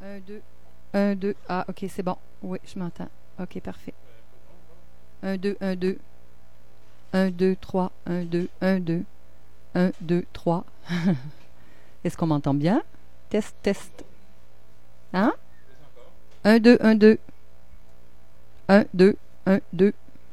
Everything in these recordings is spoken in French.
Un, deux. Un, deux. Ah, ok, c'est bon. Oui, je m'entends. Ok, parfait. Un, deux, un, deux. Un, deux, trois. Un, deux, un, deux. Un, deux, trois. Est-ce qu'on m'entend bien? Test, test. Hein? Un, deux, un, deux. Un, deux, un, deux.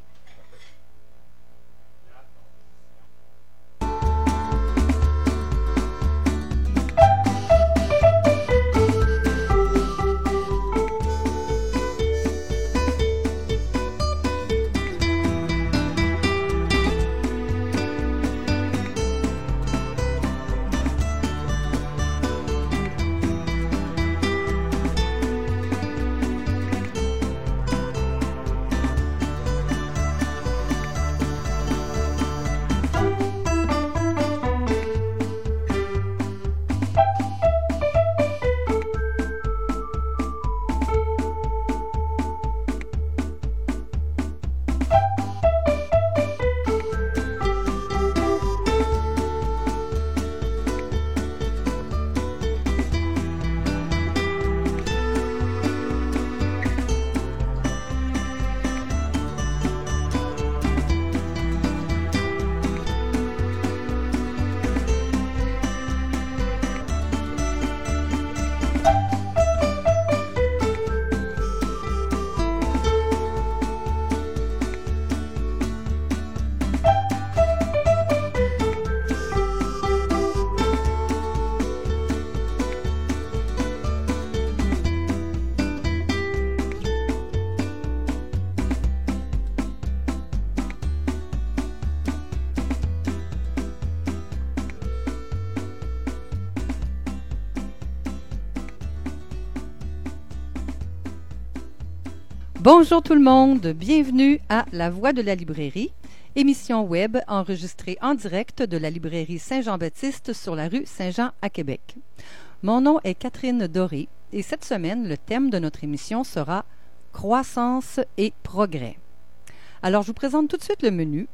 Bonjour tout le monde, bienvenue à La Voix de la librairie, émission web enregistrée en direct de la librairie Saint-Jean-Baptiste sur la rue Saint-Jean à Québec. Mon nom est Catherine Doré et cette semaine, le thème de notre émission sera « Croissance et progrès ». Alors, je vous présente tout de suite le menu.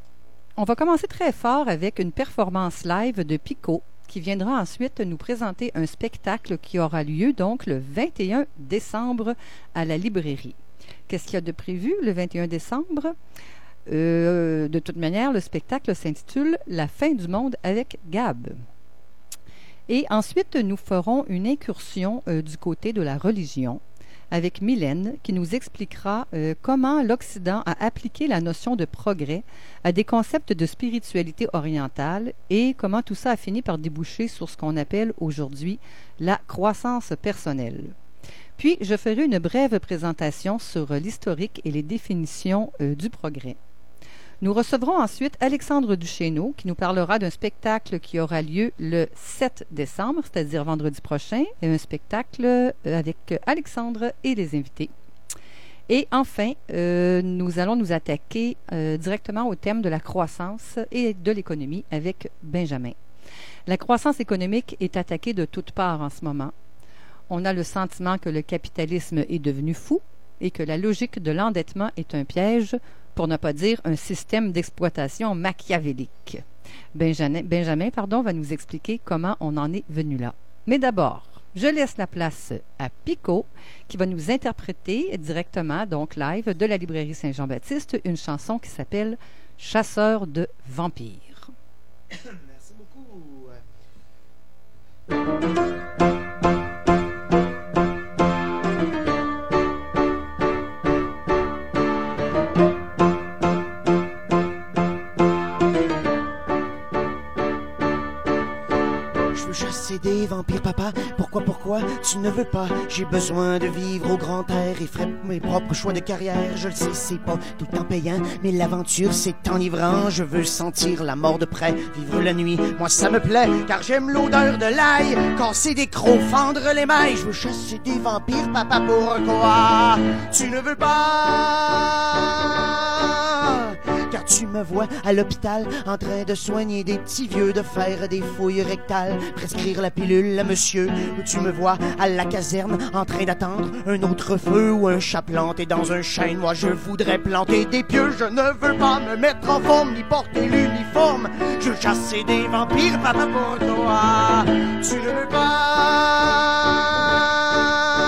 On va commencer très fort avec une performance live de Pico qui viendra ensuite nous présenter un spectacle qui aura lieu donc le 21 décembre à la librairie. Qu'est-ce qu'il y a de prévu le 21 décembre? De toute manière, le spectacle s'intitule « La fin du monde avec Gab ». Et ensuite, nous ferons une incursion du côté de la religion avec Mylène qui nous expliquera comment l'Occident a appliqué la notion de progrès à des concepts de spiritualité orientale et comment tout ça a fini par déboucher sur ce qu'on appelle aujourd'hui la croissance personnelle. Puis, je ferai une brève présentation sur l'historique et les définitions du progrès. Nous recevrons ensuite Alexandre Duchesneau qui nous parlera d'un spectacle qui aura lieu le 7 décembre, c'est-à-dire vendredi prochain, et un spectacle avec Alexandre et les invités. Et enfin, nous allons nous attaquer directement au thème de la croissance et de l'économie avec Benjamin. La croissance économique est attaquée de toutes parts en ce moment. On a le sentiment que le capitalisme est devenu fou et que la logique de l'endettement est un piège, pour ne pas dire un système d'exploitation machiavélique. Benjamin, va nous expliquer comment on en est venu là. Mais d'abord, je laisse la place à Pico, qui va nous interpréter directement, donc live, de la librairie Saint-Jean-Baptiste, une chanson qui s'appelle « Chasseur de vampires ». Merci beaucoup. Chasser des vampires, papa, pourquoi tu ne veux pas? J'ai besoin de vivre au grand air et ferai mes propres choix de carrière. Je le sais, c'est pas tout le temps payant, mais l'aventure c'est enivrant. Je veux sentir la mort de près, vivre la nuit, moi ça me plaît, car j'aime l'odeur de l'ail, casser des crocs, fendre les mailles. Je veux chasser des vampires, papa, pourquoi tu ne veux pas? Car tu me vois à l'hôpital en train de soigner des petits vieux, de faire des fouilles rectales, prescrire la pilule à monsieur. Ou tu me vois à la caserne en train d'attendre un autre feu ou un chat planté dans un chêne. Moi je voudrais planter des pieux, je ne veux pas me mettre en forme ni porter l'uniforme. Je veux chasser des vampires, papa, pour toi tu ne veux pas.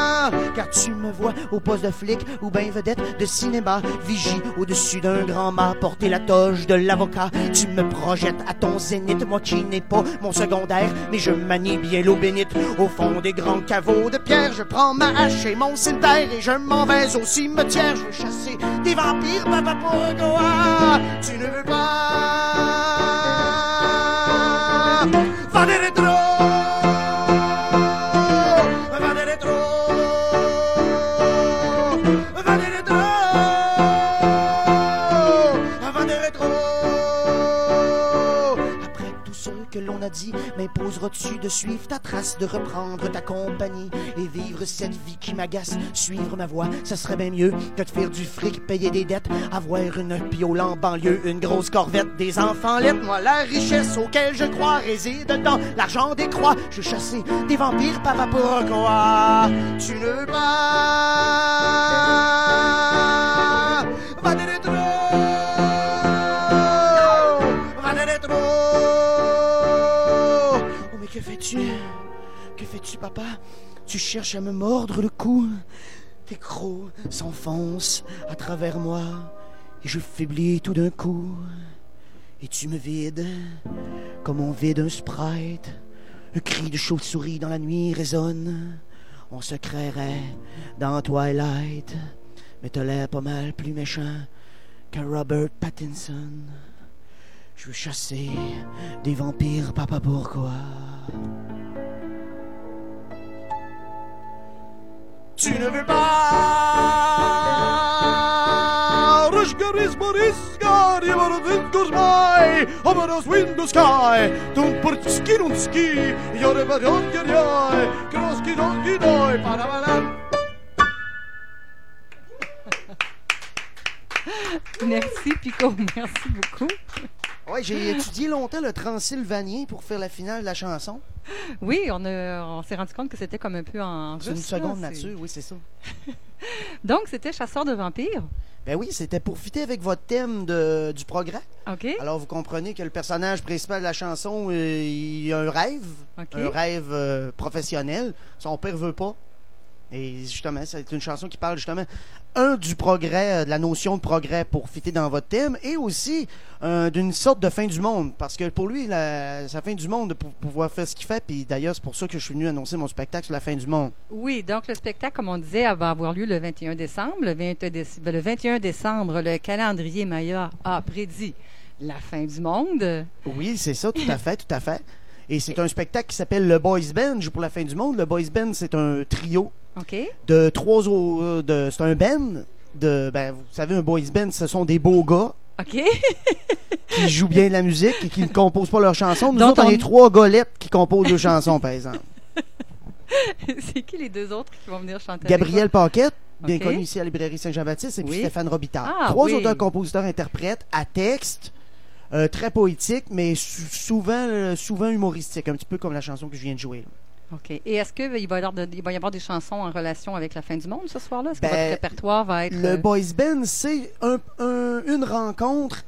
car tu me vois au poste de flic ou ben vedette de cinéma. Vigie au-dessus d'un grand mât, porter la toge de l'avocat. Tu me projettes à ton zénith, moi qui n'ai pas mon secondaire, mais je manie bien l'eau bénite. Au fond des grands caveaux de pierre, je prends ma hache et mon cimetière et je m'en vais au cimetière. Je veux chasser des vampires, papa, pourquoi tu ne veux pas? Va des rétro, va des rétro, va des rétro, va des rétro. Après tout ce que l'on a dit, m'imposeras-tu de suivre ta trace, de reprendre ta compagnie et vivre cette vie qui m'agace? Suivre ma voie, ça serait bien mieux que de faire du fric, payer des dettes, avoir une piole en banlieue, une grosse corvette, des enfants lettres. Moi, la richesse auquel je crois réside dans l'argent des croix. Je veux chasser des vampires, papa, pourquoi tu ne veux pas? Va des rétro, va des rétro. Oh, mais que fais-tu? Que fais-tu, papa? Tu cherches à me mordre le cou. Tes crocs s'enfoncent à travers moi et je faiblis tout d'un coup. Et tu me vides comme on vide un Sprite. Un cri de chauve-souris dans la nuit résonne. On se créerait dans Twilight, mais t'as l'air pas mal plus méchant qu'un Robert Pattinson. Je veux chasser des vampires, papa, pourquoi tu ne veux pas? Rushgaris Boriska, Rivarodinkorsmai, Omaros Window Sky, Tumportski Nunski, Yorebariongerjai, Kroski Dongidoi, Parabalam. Merci, Pico. Merci beaucoup. Oui, j'ai étudié longtemps le transylvanien pour faire la finale de la chanson. Oui, on s'est rendu compte que c'était comme un peu en russe. C'est une seconde là, nature, oui, c'est ça. Donc, c'était Chasseur de vampires. Ben oui, c'était pour fitter avec votre thème du progrès. OK. Alors, vous comprenez que le personnage principal de la chanson, il a un rêve, Okay. un rêve professionnel. Son père veut pas. Et justement, c'est une chanson qui parle justement, du progrès, de la notion de progrès pour fitter dans votre thème, et aussi d'une sorte de fin du monde. Parce que pour lui, sa fin du monde, pour pouvoir faire ce qu'il fait, puis d'ailleurs, c'est pour ça que je suis venu annoncer mon spectacle sur la fin du monde. Oui, donc le spectacle, comme on disait, va avoir lieu le 21 décembre. Le 21 décembre, le calendrier Maya a prédit la fin du monde. Oui, c'est ça, tout à fait, tout à fait. Et c'est un spectacle qui s'appelle le Boys Band pour la fin du monde. Le Boys Band, c'est un trio. OK. De trois autres. C'est un band. Vous savez, un boys band, ce sont des beaux gars. OK. Qui jouent bien de la musique et qui ne composent pas leurs chansons. Nous Donc, autres, on est trois galettes qui composent leurs chansons, par exemple. C'est qui les deux autres qui vont venir chanter? Gabriel Paquette, bien OK. connu ici à la librairie Saint-Jean-Baptiste, et puis Oui. Stéphane Robitaille. Ah, Trois oui. auteurs, compositeurs, interprètes, à texte, très poétique, mais souvent humoristique, un petit peu comme la chanson que je viens de jouer. Là. OK. Et est-ce qu'il va y avoir des chansons en relation avec la fin du monde ce soir-là? Est-ce que Ben, votre répertoire va être... Le Boys Band, c'est une rencontre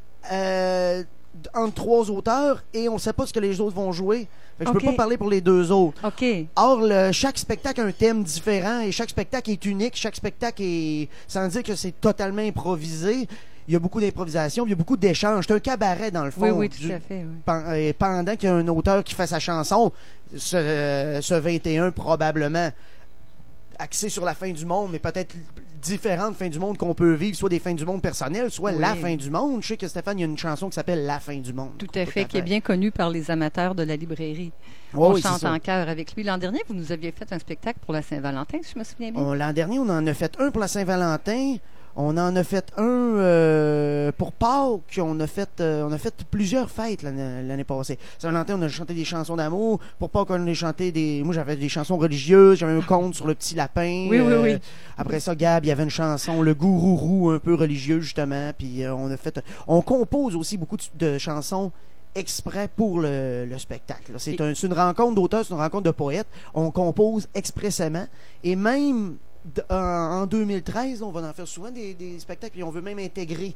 entre trois auteurs et on ne sait pas ce que les autres vont jouer. Fait que OK. je peux pas parler pour les deux autres. OK. Or, chaque spectacle a un thème différent et chaque spectacle est unique. Chaque spectacle est, sans dire que c'est totalement improvisé, il y a beaucoup d'improvisation, il y a beaucoup d'échanges. C'est un cabaret, dans le fond. Oui, oui, tout à fait. Oui. Pendant qu'il y a un auteur qui fait sa chanson, ce 21 probablement axé sur la fin du monde, mais peut-être différentes fins du monde qu'on peut vivre, soit des fins du monde personnelles, soit Oui. la fin du monde. Je sais que Stéphane, il y a une chanson qui s'appelle La fin du monde. Tout à fait, qui est bien connue par les amateurs de la librairie. Ouais, On oui, c'est chante ça. en chœur avec lui. L'an dernier, vous nous aviez fait un spectacle pour la Saint-Valentin, si je me souviens bien. L'an dernier, on en a fait un pour la Saint-Valentin. On en a fait un pour Pâques. On a fait plusieurs fêtes l'année passée. Saint-Valentin, on a chanté des chansons d'amour. Pour Pâques, on a chanté moi, j'avais des chansons religieuses. J'avais un conte sur le petit lapin. Oui, oui, oui. Après ça, Gab, il y avait une chanson, le gourourou, un peu religieux, justement. Puis on compose aussi beaucoup de chansons exprès pour le spectacle. C'est une rencontre d'auteurs, c'est une rencontre de poètes. On compose expressément. Et même en 2013, on va en faire souvent des spectacles et on veut même intégrer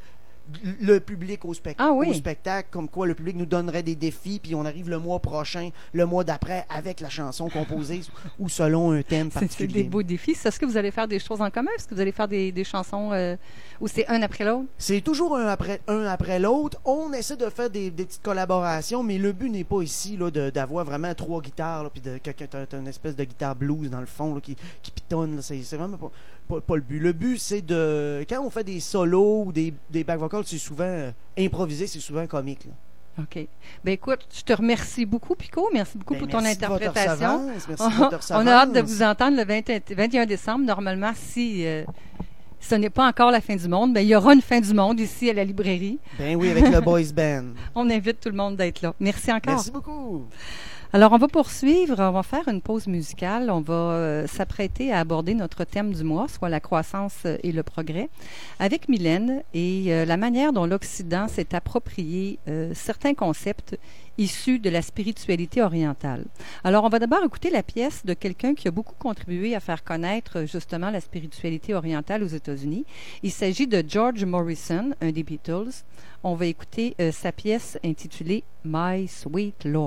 le public au Ah oui. spectacle, comme quoi le public nous donnerait des défis, puis on arrive le mois prochain, le mois d'après, avec la chanson composée ou selon un thème C'est particulier. des beaux défis. Est-ce que vous allez faire des choses en commun? Est-ce que vous allez faire des chansons où c'est un après l'autre? C'est toujours un après l'autre. On essaie de faire des petites collaborations, mais le but n'est pas ici là, d'avoir vraiment 3 guitares, là, puis que t'as une espèce de guitare blues dans le fond là, qui pitonne. Là. C'est vraiment pas le but. Le but, c'est de... Quand on fait des solos ou des back vocals, c'est souvent improvisé, c'est souvent comique. Là. OK. Ben écoute, je te remercie beaucoup, Pico. Merci beaucoup pour ton Merci de votre interprétation. recevance, merci de votre On a hâte de recevance. vous entendre le 21 décembre. Normalement, si ce n'est pas encore la fin du monde, ben, il y aura une fin du monde ici à la librairie. Ben oui, avec le Boys Band. On invite tout le monde d'être là. Merci encore. Merci beaucoup. Alors, on va poursuivre. On va faire une pause musicale. On va s'apprêter à aborder notre thème du mois, soit la croissance et le progrès, avec Mylène et la manière dont l'Occident s'est approprié certains concepts issus de la spiritualité orientale. Alors, on va d'abord écouter la pièce de quelqu'un qui a beaucoup contribué à faire connaître justement la spiritualité orientale aux États-Unis. Il s'agit de George Morrison, un des Beatles. On va écouter sa pièce intitulée « My Sweet Lord ».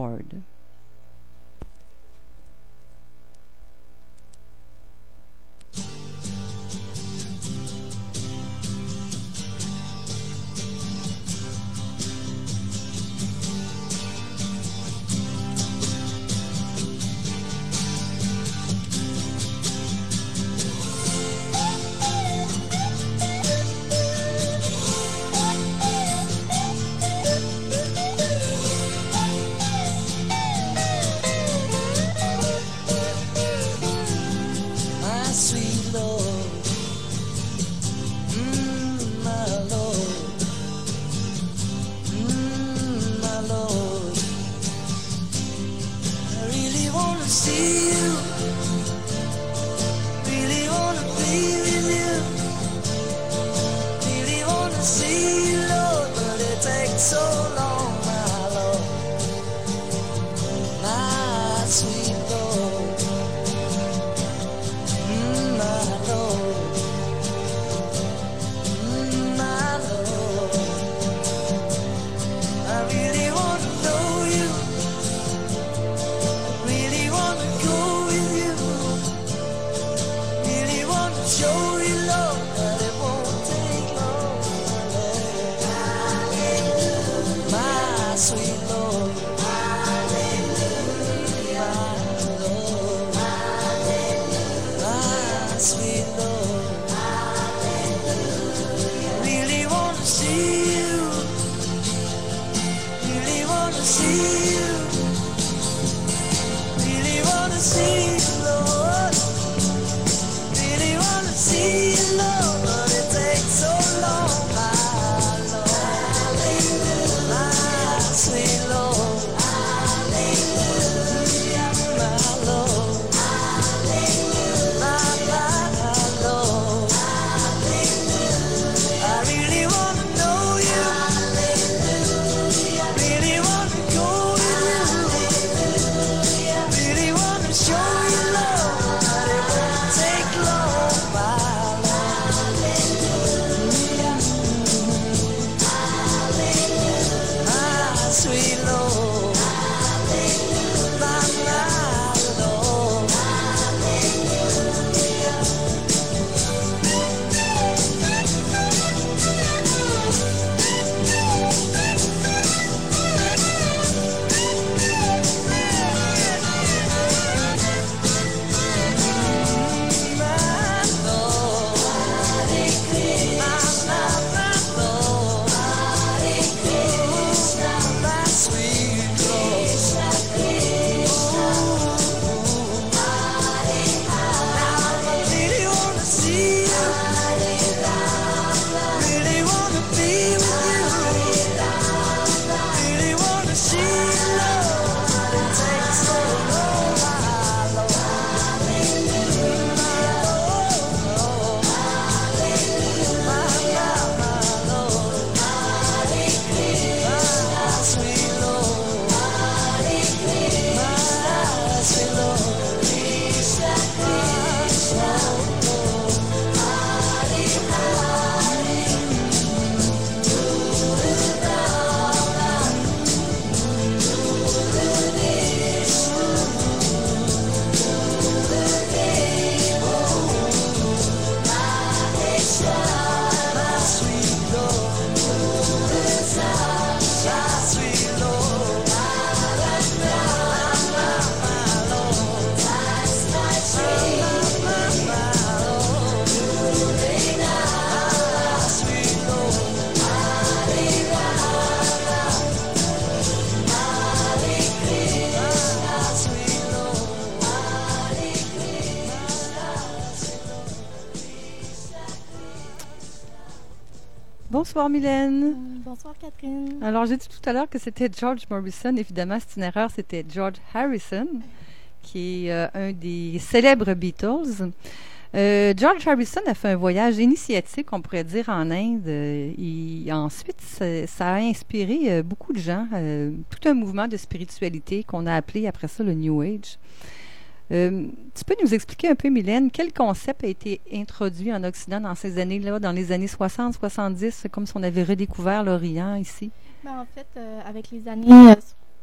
Bonsoir Mylène. Bonsoir Catherine. Alors j'ai dit tout à l'heure que c'était George Morrison. Évidemment, c'est une erreur. C'était George Harrison, qui est un des célèbres Beatles. George Harrison a fait un voyage initiatique, on pourrait dire, en Inde. Ensuite, ça a inspiré beaucoup de gens, tout un mouvement de spiritualité qu'on a appelé après ça le New Age. Tu peux nous expliquer un peu, Mylène, quel concept a été introduit en Occident dans ces années-là, dans les années 60-70, c'est comme si on avait redécouvert l'Orient ici? Ben, en fait, avec les années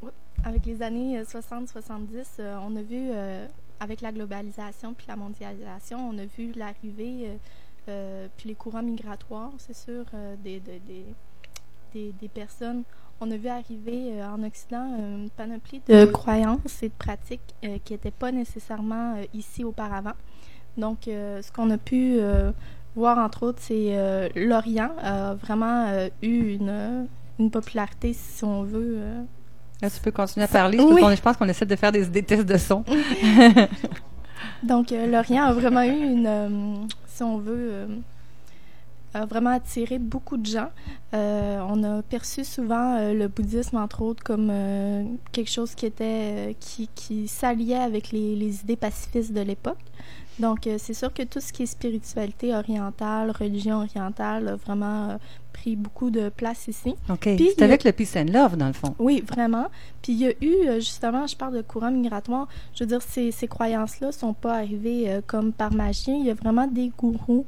60-70, on a vu, avec la globalisation puis la mondialisation, on a vu l'arrivée puis les courants migratoires, c'est sûr, des personnes. On a vu arriver en Occident une panoplie de croyances et de pratiques qui n'étaient pas nécessairement ici auparavant. Donc, ce qu'on a pu voir, entre autres, c'est l'Orient a vraiment eu une popularité, si on veut. Là, tu peux continuer à parler. Oui. Je pense qu'on essaie de faire des tests de son. Donc, l'Orient a vraiment eu si on veut, a vraiment attiré beaucoup de gens. On a perçu souvent le bouddhisme, entre autres, comme quelque chose qui s'alliait avec les idées pacifistes de l'époque. Donc, c'est sûr que tout ce qui est spiritualité orientale, religion orientale, a vraiment pris beaucoup de place ici. OK. C'est avec le Peace and Love, dans le fond. Oui, vraiment. Puis il y a eu, justement, je parle de courant migratoire, je veux dire, ces croyances-là ne sont pas arrivées comme par magie. Il y a vraiment des gourous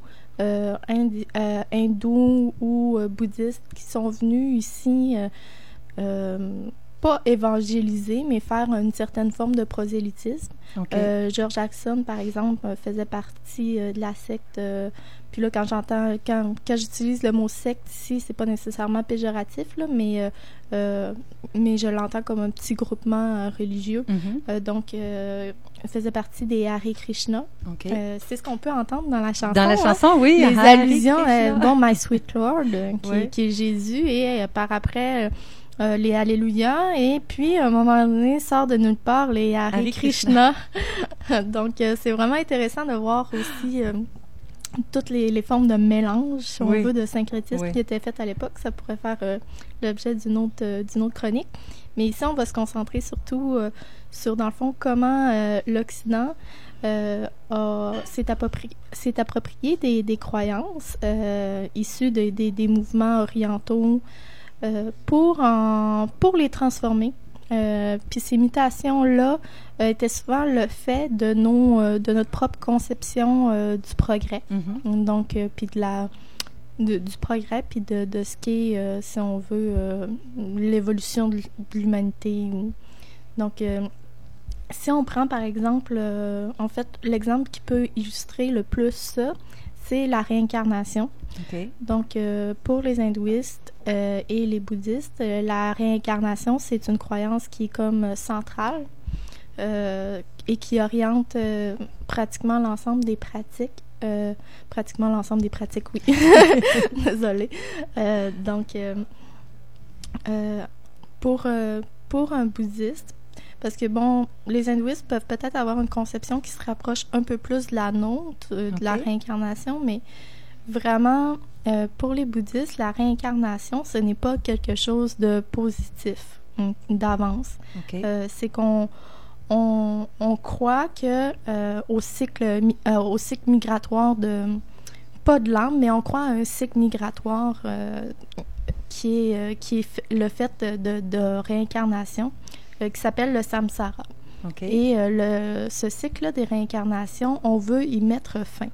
hindous ou bouddhistes qui sont venus ici pas évangéliser, mais faire une certaine forme de prosélytisme. Okay. George Jackson, par exemple, faisait partie de la secte. Puis là, quand j'utilise le mot secte ici, c'est pas nécessairement péjoratif, là, mais je l'entends comme un petit groupement religieux. Mm-hmm. Donc, faisait partie des Hare Krishna. Okay. C'est ce qu'on peut entendre dans la chanson. Dans la chanson, oui. Les allusions, My Sweet Lord, qui est Jésus, et par après... les Alléluia, et puis à un moment donné sort de nulle part les Hare Krishna. Donc c'est vraiment intéressant de voir aussi toutes les formes de mélange, si on veut, de syncrétisme qui étaient faites à l'époque. Ça pourrait faire l'objet d'une autre chronique. Mais ici, on va se concentrer surtout sur, dans le fond, comment l'Occident s'est approprié des croyances issues des mouvements orientaux pour les transformer. Puis ces mutations-là étaient souvent le fait de notre propre conception du progrès. Mm-hmm. Donc, puis du progrès, puis de ce qui est, si on veut, l'évolution de l'humanité. Donc, si on prend par exemple, en fait, l'exemple qui peut illustrer le plus ça, c'est la réincarnation. Okay. Donc, pour les hindouistes et les bouddhistes, la réincarnation, c'est une croyance qui est comme centrale et qui oriente pratiquement l'ensemble des pratiques. Oui. Désolée. Donc, pour un bouddhiste, parce que, bon, les hindouistes peuvent peut-être avoir une conception qui se rapproche un peu plus de la nôtre, de la réincarnation, mais vraiment, pour les bouddhistes, la réincarnation, ce n'est pas quelque chose de positif d'avance. Okay. C'est qu'on croit que au cycle migratoire pas de l'âme, mais on croit à un cycle migratoire qui est le fait de réincarnation, qui s'appelle le samsara. Okay. Et ce cycle-là des réincarnations, on veut y mettre fin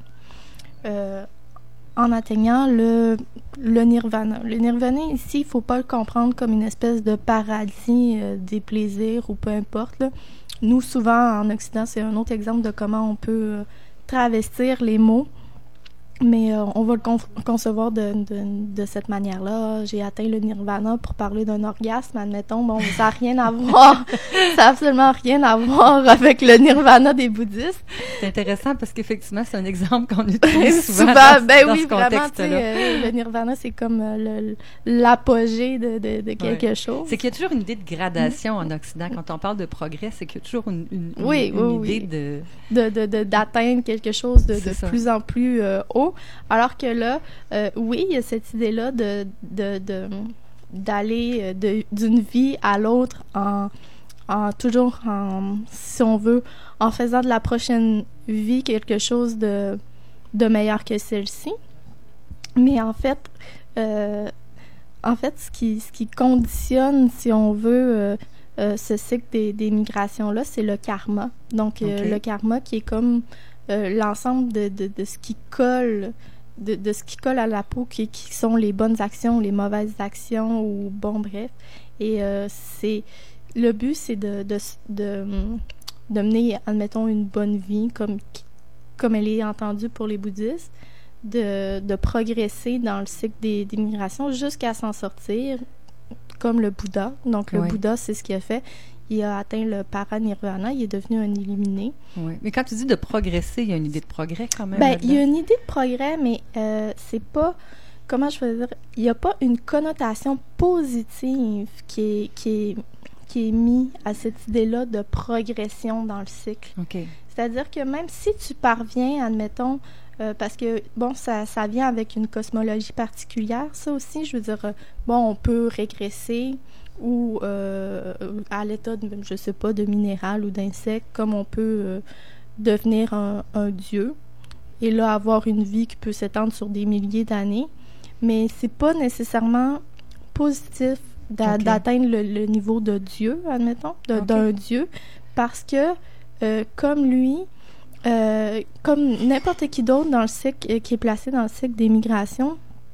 en atteignant le nirvana. Le nirvana, ici, il ne faut pas le comprendre comme une espèce de paradis des plaisirs ou peu importe. Là. Nous, souvent, en Occident, c'est un autre exemple de comment on peut travestir les mots. Mais on va le concevoir de cette manière-là. J'ai atteint le nirvana pour parler d'un orgasme, admettons. Bon, ça n'a rien à voir. Ça n'a absolument rien à voir avec le nirvana des bouddhistes. C'est intéressant parce qu'effectivement, c'est un exemple qu'on utilise souvent dans ce contexte-là. Le nirvana, c'est comme l'apogée de quelque chose. C'est qu'il y a toujours une idée de gradation en Occident. Quand on parle de progrès, c'est qu'il y a toujours une idée d'atteindre quelque chose de plus en plus haut. niveau. Alors que là, oui, il y a cette idée-là d'aller d'une vie à l'autre toujours si on veut, en faisant de la prochaine vie quelque chose de meilleur que celle-ci. Mais en fait, ce qui conditionne, si on veut, ce cycle des migrations-là, c'est le karma. Donc, le karma qui est comme l'ensemble de ce qui colle, de ce qui colle à la peau, qui sont les bonnes actions, les mauvaises actions, ou bon, bref. Et le but, c'est de mener, admettons, une bonne vie, comme elle est entendue pour les bouddhistes, de progresser dans le cycle des migrations jusqu'à s'en sortir, comme le Bouddha. Donc, le Bouddha, c'est ce qu'il a fait. Il a atteint le paranirvana, il est devenu un illuminé. Oui. Mais quand tu dis de progresser, il y a une idée de progrès quand même? Ben, il y a une idée de progrès, mais c'est pas... Comment je peux dire? Il n'y a pas une connotation positive qui est mise à cette idée-là de progression dans le cycle. C'est-à-dire que même si tu parviens, admettons, parce que, bon, ça vient avec une cosmologie particulière, ça aussi, je veux dire, on peut régresser ou à l'état, je sais pas, de minéral ou d'insecte, comme on peut devenir un dieu, et là, avoir une vie qui peut s'étendre sur des milliers d'années, mais c'est pas nécessairement positif d'atteindre le niveau de Dieu, admettons, d'un Dieu, parce que, comme lui, comme n'importe qui d'autre dans le cycle, qui est placé dans le cycle des migrations,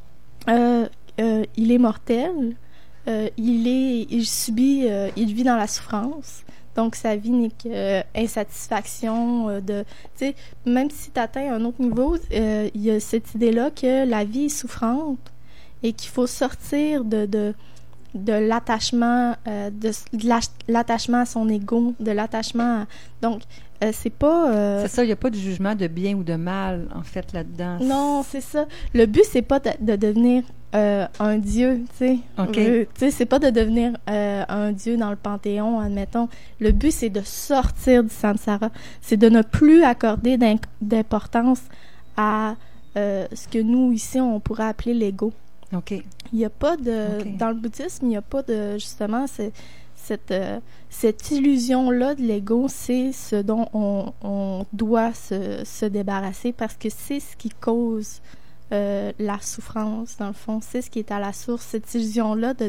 il est mortel, il vit dans la souffrance, donc sa vie n'est qu'insatisfaction tu sais, même si tu atteins un autre niveau, il y a cette idée-là que la vie est souffrante et qu'il faut sortir de l'attachement, l'attachement à son ego, de l'attachement à... Donc, c'est pas... C'est ça, il n'y a pas de jugement de bien ou de mal, en fait, là-dedans. Non, c'est ça. Le but, c'est pas de devenir un dieu, tu sais. Tu sais, c'est pas de devenir un dieu dans le panthéon, admettons. Le but, c'est de sortir du samsara. C'est de ne plus accorder d'importance à ce que nous, ici, on pourrait appeler l'ego. Il n'y a pas de... Dans le bouddhisme, il n'y a pas de... Justement, cette illusion-là de l'ego, c'est ce dont on doit se débarrasser, parce que c'est ce qui cause la souffrance, dans le fond. C'est ce qui est à la source. Cette illusion-là de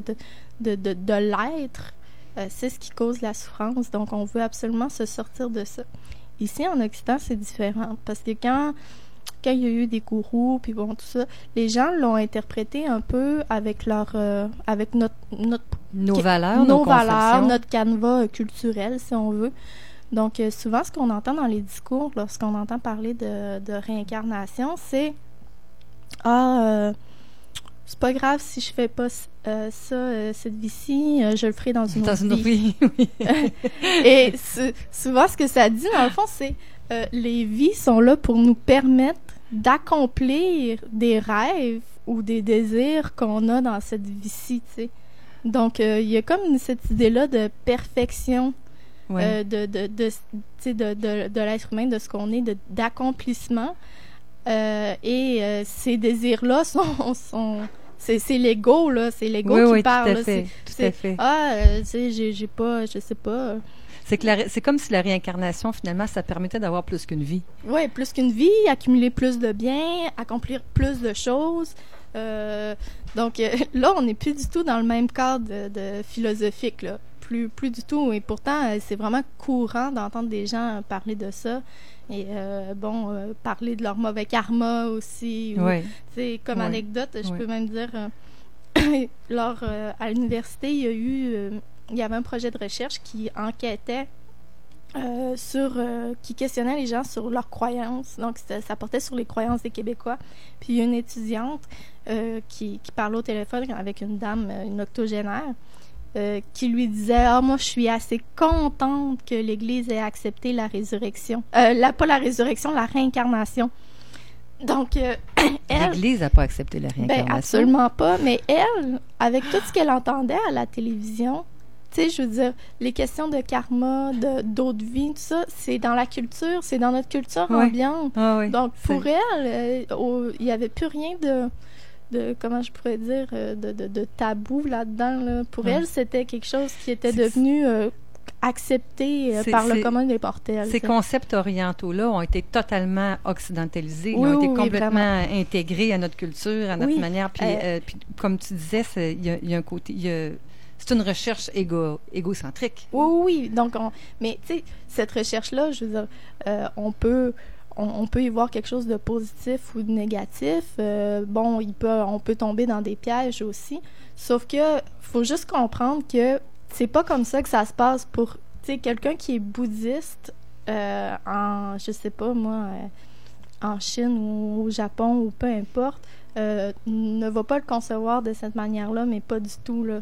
l'être, c'est ce qui cause la souffrance. Donc, on veut absolument se sortir de ça. Ici, en Occident, c'est différent, parce que quand il y a eu des gourous, puis bon, tout ça, les gens l'ont interprété un peu avec avec nos valeurs, notre canevas culturel, si on veut. Donc, souvent, ce qu'on entend dans les discours, lorsqu'on entend parler de réincarnation, c'est « Ah, c'est pas grave si je fais pas cette vie-ci, je le ferai dans une autre vie. » Oui. Et souvent, ce que ça dit, dans le fond, c'est les vies sont là pour nous permettre d'accomplir des rêves ou des désirs qu'on a dans cette vie-ci, tu sais. Donc, il y a comme cette idée-là de perfection de l'être humain, de ce qu'on est, d'accomplissement. Et ces désirs-là c'est l'ego, là. C'est l'ego qui parle. Tout à fait. Ah, tu sais, j'ai pas, je sais pas... C'est comme si la réincarnation, finalement, ça permettait d'avoir plus qu'une vie. Oui, plus qu'une vie, accumuler plus de biens, accomplir plus de choses. Donc là, on n'est plus du tout dans le même cadre de philosophique, là. Plus du tout. Et pourtant, c'est vraiment courant d'entendre des gens parler de ça. Et parler de leur mauvais karma aussi. Comme anecdote, je peux même dire, à l'université, il y avait un projet de recherche qui enquêtait qui questionnait les gens sur leurs croyances. Donc, ça portait sur les croyances des Québécois. Puis, il y a une étudiante qui parlait au téléphone avec une dame, une octogénaire, qui lui disait « Ah, moi, je suis assez contente que l'Église ait accepté la résurrection. Pas la résurrection, la réincarnation. » Donc, elle... L'Église n'a pas accepté la réincarnation. Ben, absolument pas. Mais elle, avec tout ce qu'elle entendait à la télévision tu sais, je veux dire, les questions de karma, d'autres vies, tout ça, c'est dans la culture, c'est dans notre culture ambiante. Donc, pour elle, il n'y avait plus rien de comment je pourrais dire, de tabou là-dedans. Là. Pour elle, c'était quelque chose qui était devenu accepté par le commun des mortels. Ces concepts orientaux-là ont été totalement occidentalisés. Ils ont été complètement intégrés à notre culture, à notre manière. Puis, puis, comme tu disais, il y a un côté... c'est une recherche égocentrique. Oui. Donc, mais tu sais, cette recherche-là, je veux dire, on peut y voir quelque chose de positif ou de négatif. On peut tomber dans des pièges aussi. Sauf que faut juste comprendre que c'est pas comme ça que ça se passe pour, tu sais, quelqu'un qui est bouddhiste je sais pas moi, en Chine ou au Japon ou peu importe, ne va pas le concevoir de cette manière-là, mais pas du tout, là.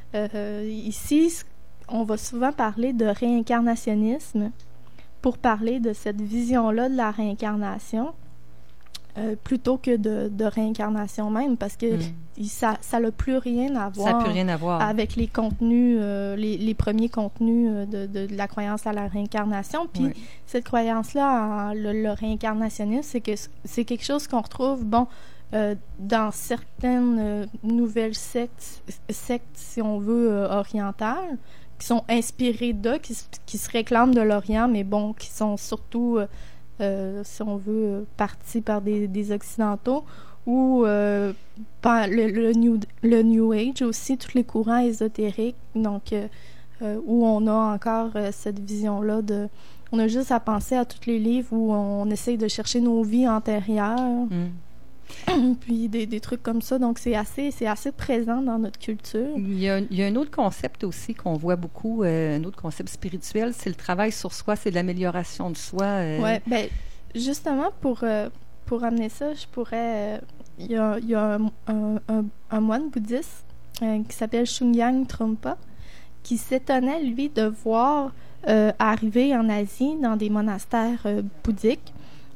Ici, on va souvent parler de réincarnationnisme pour parler de cette vision-là de la réincarnation, plutôt que de réincarnation même, parce que ça n'a plus rien à voir avec les contenus, les premiers contenus de la croyance à la réincarnation. Puis cette croyance-là, le réincarnationnisme, c'est quelque chose qu'on retrouve, dans certaines nouvelles sectes, si on veut, orientales, qui sont inspirées d'eux, qui se réclament de l'Orient, mais qui sont surtout... si on veut, partis par des Occidentaux, ou par le New Age aussi, tous les courants ésotériques, donc où on a encore cette vision-là de... On a juste à penser à tous les livres où on essaye de chercher nos vies antérieures, puis des trucs comme ça, donc c'est assez présent dans notre culture. Il y a un autre concept aussi qu'on voit beaucoup, un autre concept spirituel, c'est le travail sur soi, c'est l'amélioration de soi. Oui, justement, pour amener ça, je pourrais... Il y a un moine bouddhiste qui s'appelle Shunyang Trungpa, qui s'étonnait, lui, de voir arriver en Asie, dans des monastères bouddhiques,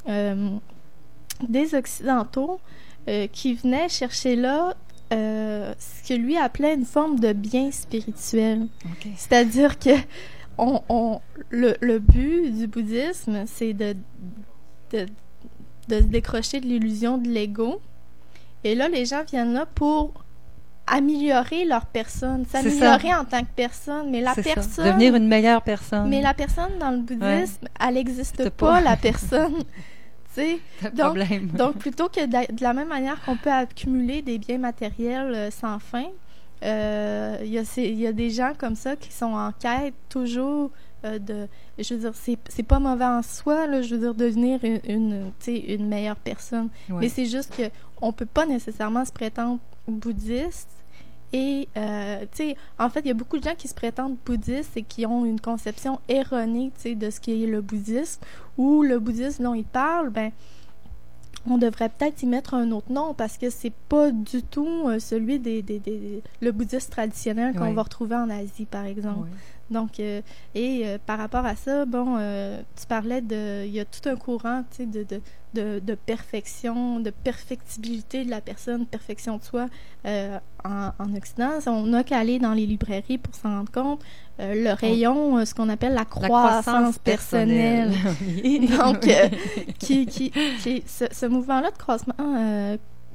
des Occidentaux qui venaient chercher là ce que lui appelait une forme de bien spirituel. Okay. C'est-à-dire que le but du bouddhisme, c'est de se décrocher de l'illusion de l'ego. Et là, les gens viennent là pour améliorer leur personne, s'améliorer en tant que personne, mais la personne... Devenir une meilleure personne. Mais la personne dans le bouddhisme, elle n'existe pas, la personne. Donc, plutôt que de la même manière qu'on peut accumuler des biens matériels sans fin, il y a des gens comme ça qui sont en quête toujours je veux dire, c'est pas mauvais en soi, là, je veux dire, devenir une meilleure personne. Ouais. Mais c'est juste qu'on peut pas nécessairement se prétendre bouddhiste. Et, en fait, il y a beaucoup de gens qui se prétendent bouddhistes et qui ont une conception erronée, de ce qu'est le bouddhisme, ou le bouddhisme dont ils parlent, on devrait peut-être y mettre un autre nom parce que c'est pas du tout celui le bouddhisme traditionnel qu'on va retrouver en Asie, par exemple. Oui. Donc, par rapport à ça, tu parlais il y a tout un courant, de perfection, de perfectibilité de la personne, perfection de soi en Occident. On n'a qu'à aller dans les librairies pour s'en rendre compte. Le rayon, ce qu'on appelle la croissance personnelle. Donc, ce mouvement-là de croissance,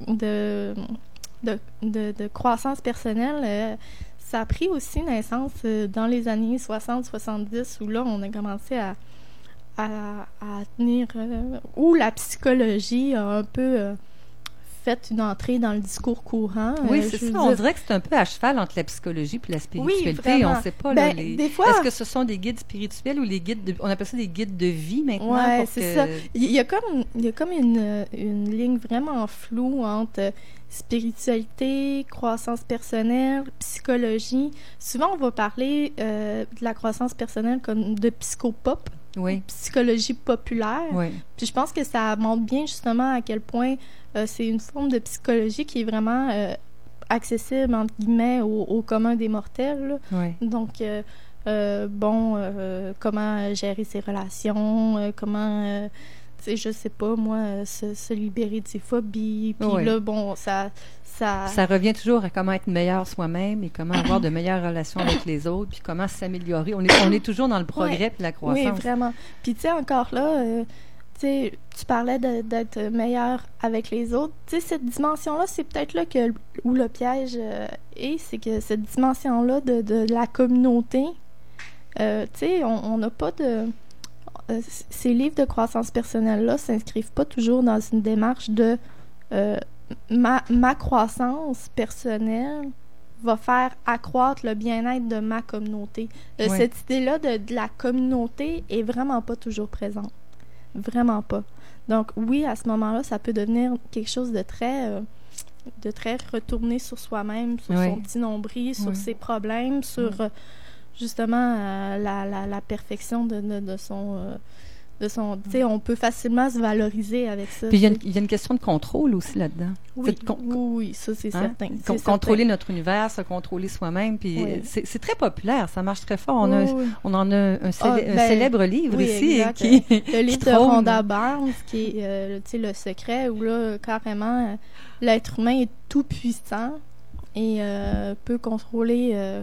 de croissance personnelle, ça a pris aussi naissance dans les années 60-70, où là, on a commencé à tenir... où la psychologie a un peu fait une entrée dans le discours courant. Oui, c'est ça. On dirait que c'est un peu à cheval entre la psychologie et la spiritualité. Oui, on ne sait pas. Des fois... Est-ce que ce sont des guides spirituels ou les guides on appelle ça des guides de vie maintenant? Oui, c'est ça. Il y a comme une ligne vraiment floue entre spiritualité, croissance personnelle, psychologie. Souvent, on va parler de la croissance personnelle comme de psychopop. Oui. Psychologie populaire. Oui. Puis je pense que ça montre bien justement à quel point c'est une forme de psychologie qui est vraiment accessible, entre guillemets, au commun des mortels. Là. Oui. Donc, comment gérer ses relations, comment je sais pas, moi, se libérer de ses phobies. Puis là, bon, ça revient toujours à comment être meilleur soi-même et comment avoir de meilleures relations avec les autres, puis comment s'améliorer. On est toujours dans le progrès et la croissance. Oui, vraiment. Puis, tu sais, encore là, tu parlais d'être meilleur avec les autres. Tu sais, cette dimension-là, c'est peut-être là où le piège est, c'est que cette dimension-là de la communauté, tu sais, on n'a pas de... ces livres de croissance personnelle-là s'inscrivent pas toujours dans une démarche de ma croissance personnelle va faire accroître le bien-être de ma communauté. Cette idée-là de la communauté est vraiment pas toujours présente. Vraiment pas. Donc oui, à ce moment-là, ça peut devenir quelque chose de très retourné sur soi-même, sur son petit nombril, sur ses problèmes, sur justement la perfection de son tu sais, on peut facilement se valoriser avec ça. Puis il y a une question de contrôle aussi là-dedans. Oui, ça c'est certain. Contrôler notre univers, se contrôler soi-même, puis c'est très populaire, ça marche très fort. On en a un célèbre livre ici. Le livre de Rhonda Byrne, qui est Le Secret, où là, carrément, l'être humain est tout puissant et peut contrôler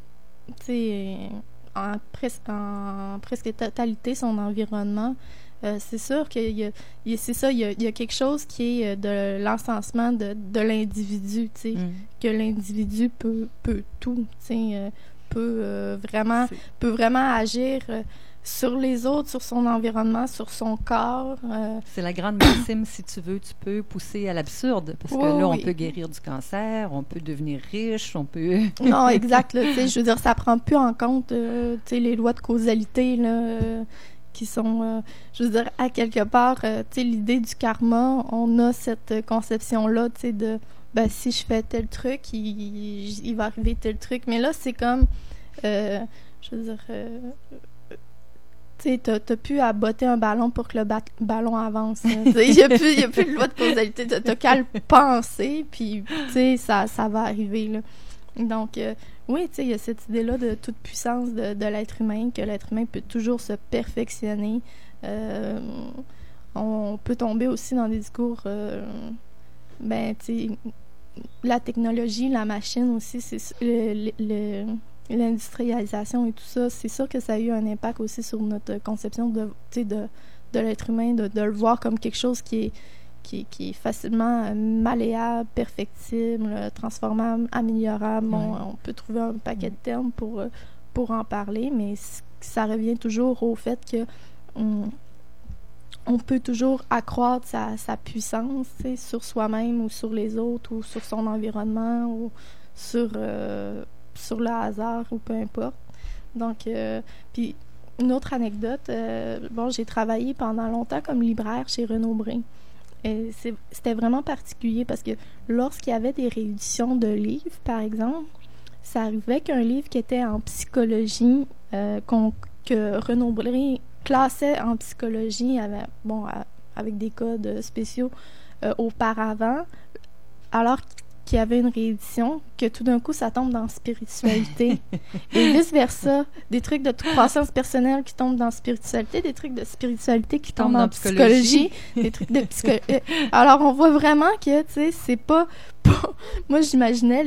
en presque totalité son environnement. C'est sûr qu'il y a quelque chose qui est de l'encensement de l'individu, tu sais, que l'individu peut tout, tu sais, peut vraiment agir sur les autres, sur son environnement, sur son corps. C'est la grande maxime, si tu veux, tu peux pousser à l'absurde, parce que là, on peut guérir du cancer, on peut devenir riche, on peut... Non, exact, là, tu sais, je veux dire, ça prend plus en compte, tu sais, les lois de causalité, là, qui sont, je veux dire, à quelque part, tu sais, l'idée du karma, on a cette conception-là, tu sais, de, si je fais tel truc, il va arriver tel truc, mais là, c'est comme, je veux dire... tu sais, t'as plus à botter un ballon pour que le ballon avance. Il n'y a plus de loi de causalité. T'as qu'à le penser, puis, tu sais, ça va arriver, là. Donc, oui, tu sais, il y a cette idée-là de toute puissance de l'être humain, que l'être humain peut toujours se perfectionner. On peut tomber aussi dans des discours, tu sais, la technologie, la machine aussi, c'est l'industrialisation et tout ça, c'est sûr que ça a eu un impact aussi sur notre conception de l'être humain, de le voir comme quelque chose qui est facilement malléable, perfectible, transformable, améliorable. On peut trouver un paquet de termes pour en parler, mais ça revient toujours au fait que on peut toujours accroître sa puissance, sur soi-même ou sur les autres ou sur son environnement ou sur le hasard ou peu importe. Donc, puis une autre anecdote, j'ai travaillé pendant longtemps comme libraire chez Renaud-Bré. Et c'était vraiment particulier parce que lorsqu'il y avait des rééditions de livres, par exemple, ça arrivait qu'un livre qui était en psychologie, que Renaud-Bré classait en psychologie avec des codes spéciaux auparavant, alors qu'il y avait une réédition, que tout d'un coup, ça tombe dans spiritualité. Et vice-versa, des trucs de croissance personnelle qui tombent dans spiritualité, des trucs de spiritualité qui tombent dans psychologie, des trucs de psychologie. Alors, on voit vraiment que, tu sais, c'est pas... Moi, j'imaginais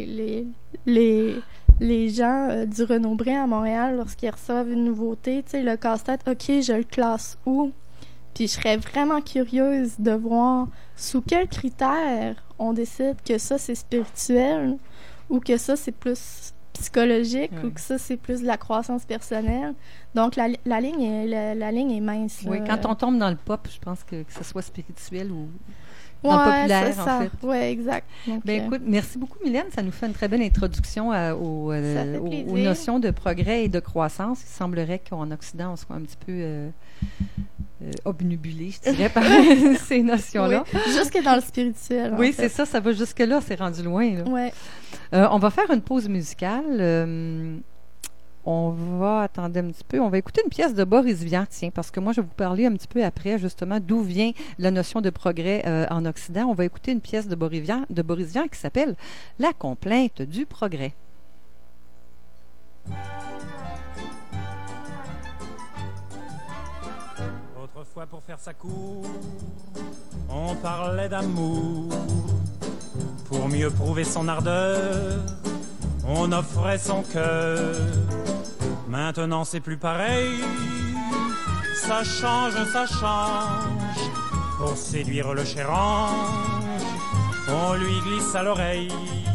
les gens du Renaud-Bré à Montréal, lorsqu'ils reçoivent une nouveauté, tu sais, le casse-tête, OK, je le classe où? Puis je serais vraiment curieuse de voir sous quels critères on décide que ça, c'est spirituel ou que ça, c'est plus psychologique ou que ça, c'est plus de la croissance personnelle. Donc, la ligne est mince. Oui, quand on tombe dans le pop, je pense que ce soit spirituel ou populaire, en fait. Oui, exact. Donc, écoute, merci beaucoup, Mylène. Ça nous fait une très belle introduction aux notions de progrès et de croissance. Il semblerait qu'en Occident, on soit un petit peu obnubilé, je dirais, par ces notions-là. Oui, jusque dans le spirituel. Oui, c'est ça va jusque-là, c'est rendu loin. Là. Ouais. On va faire une pause musicale. Attendez un petit peu, on va écouter une pièce de Boris Vian, tiens, parce que moi, je vais vous parler un petit peu après, justement, d'où vient la notion de progrès en Occident. On va écouter une pièce de Boris Vian qui s'appelle « La complainte du progrès ». Autrefois pour faire sa cour, on parlait d'amour. Pour mieux prouver son ardeur, on offrait son cœur. Maintenant c'est plus pareil, ça change. Pour séduire le cher ange, on lui glisse à l'oreille.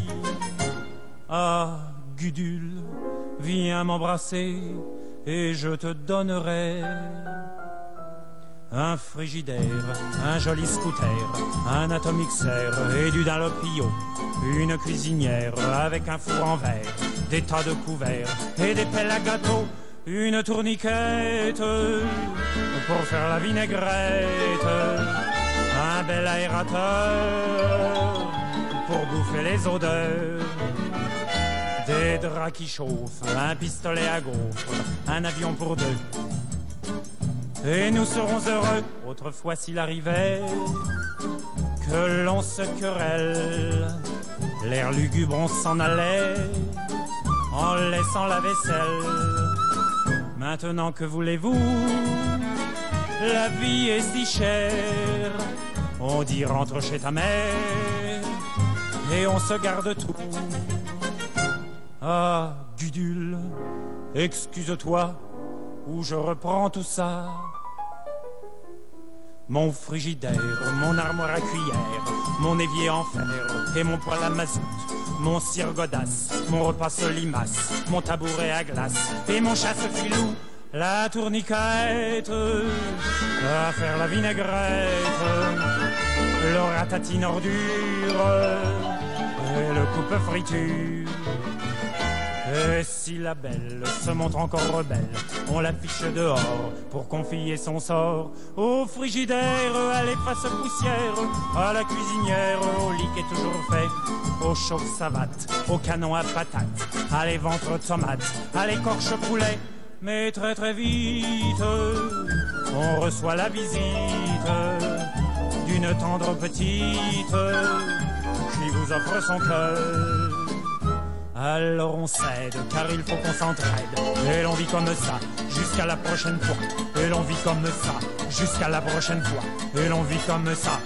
Ah, Gudule, viens m'embrasser et je te donnerai un frigidaire, un joli scooter, un atomixer et du Dunlopio, une cuisinière avec un four en verre, des tas de couverts et des pelles à gâteau, une tourniquette pour faire la vinaigrette, un bel aérateur pour bouffer les odeurs, des draps qui chauffent, un pistolet à gaufres, un avion pour deux. Et nous serons heureux, autrefois s'il arrivait que l'on se querelle. L'air lugubre, on s'en allait en laissant la vaisselle. Maintenant que voulez-vous, la vie est si chère. On dit rentre chez ta mère et on se garde tout. Ah, Gudule, excuse-toi ou je reprends tout ça. Mon frigidaire, mon armoire à cuillère, mon évier en fer et mon poêle à mazout, mon cire godasse, mon repas limace, mon tabouret à glace et mon chasse-filou, la tourniquette à faire la vinaigrette, le ratatine ordure et le coupe-friture. Et si la belle se montre encore rebelle, on l'affiche dehors pour confier son sort au frigidaire, à l'efface poussière, à la cuisinière, au lit qui est toujours fait, au chauffe-savate, au canon à patates, à l'éventre tomates, à l'écorche poulet. Mais très très vite, on reçoit la visite d'une tendre petite qui vous offre son cœur. Alors on cède, car il faut qu'on s'entraide. Et l'on vit comme ça, jusqu'à la prochaine fois. Et l'on vit comme ça, jusqu'à la prochaine fois. Et l'on vit comme ça,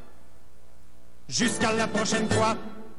jusqu'à la prochaine fois.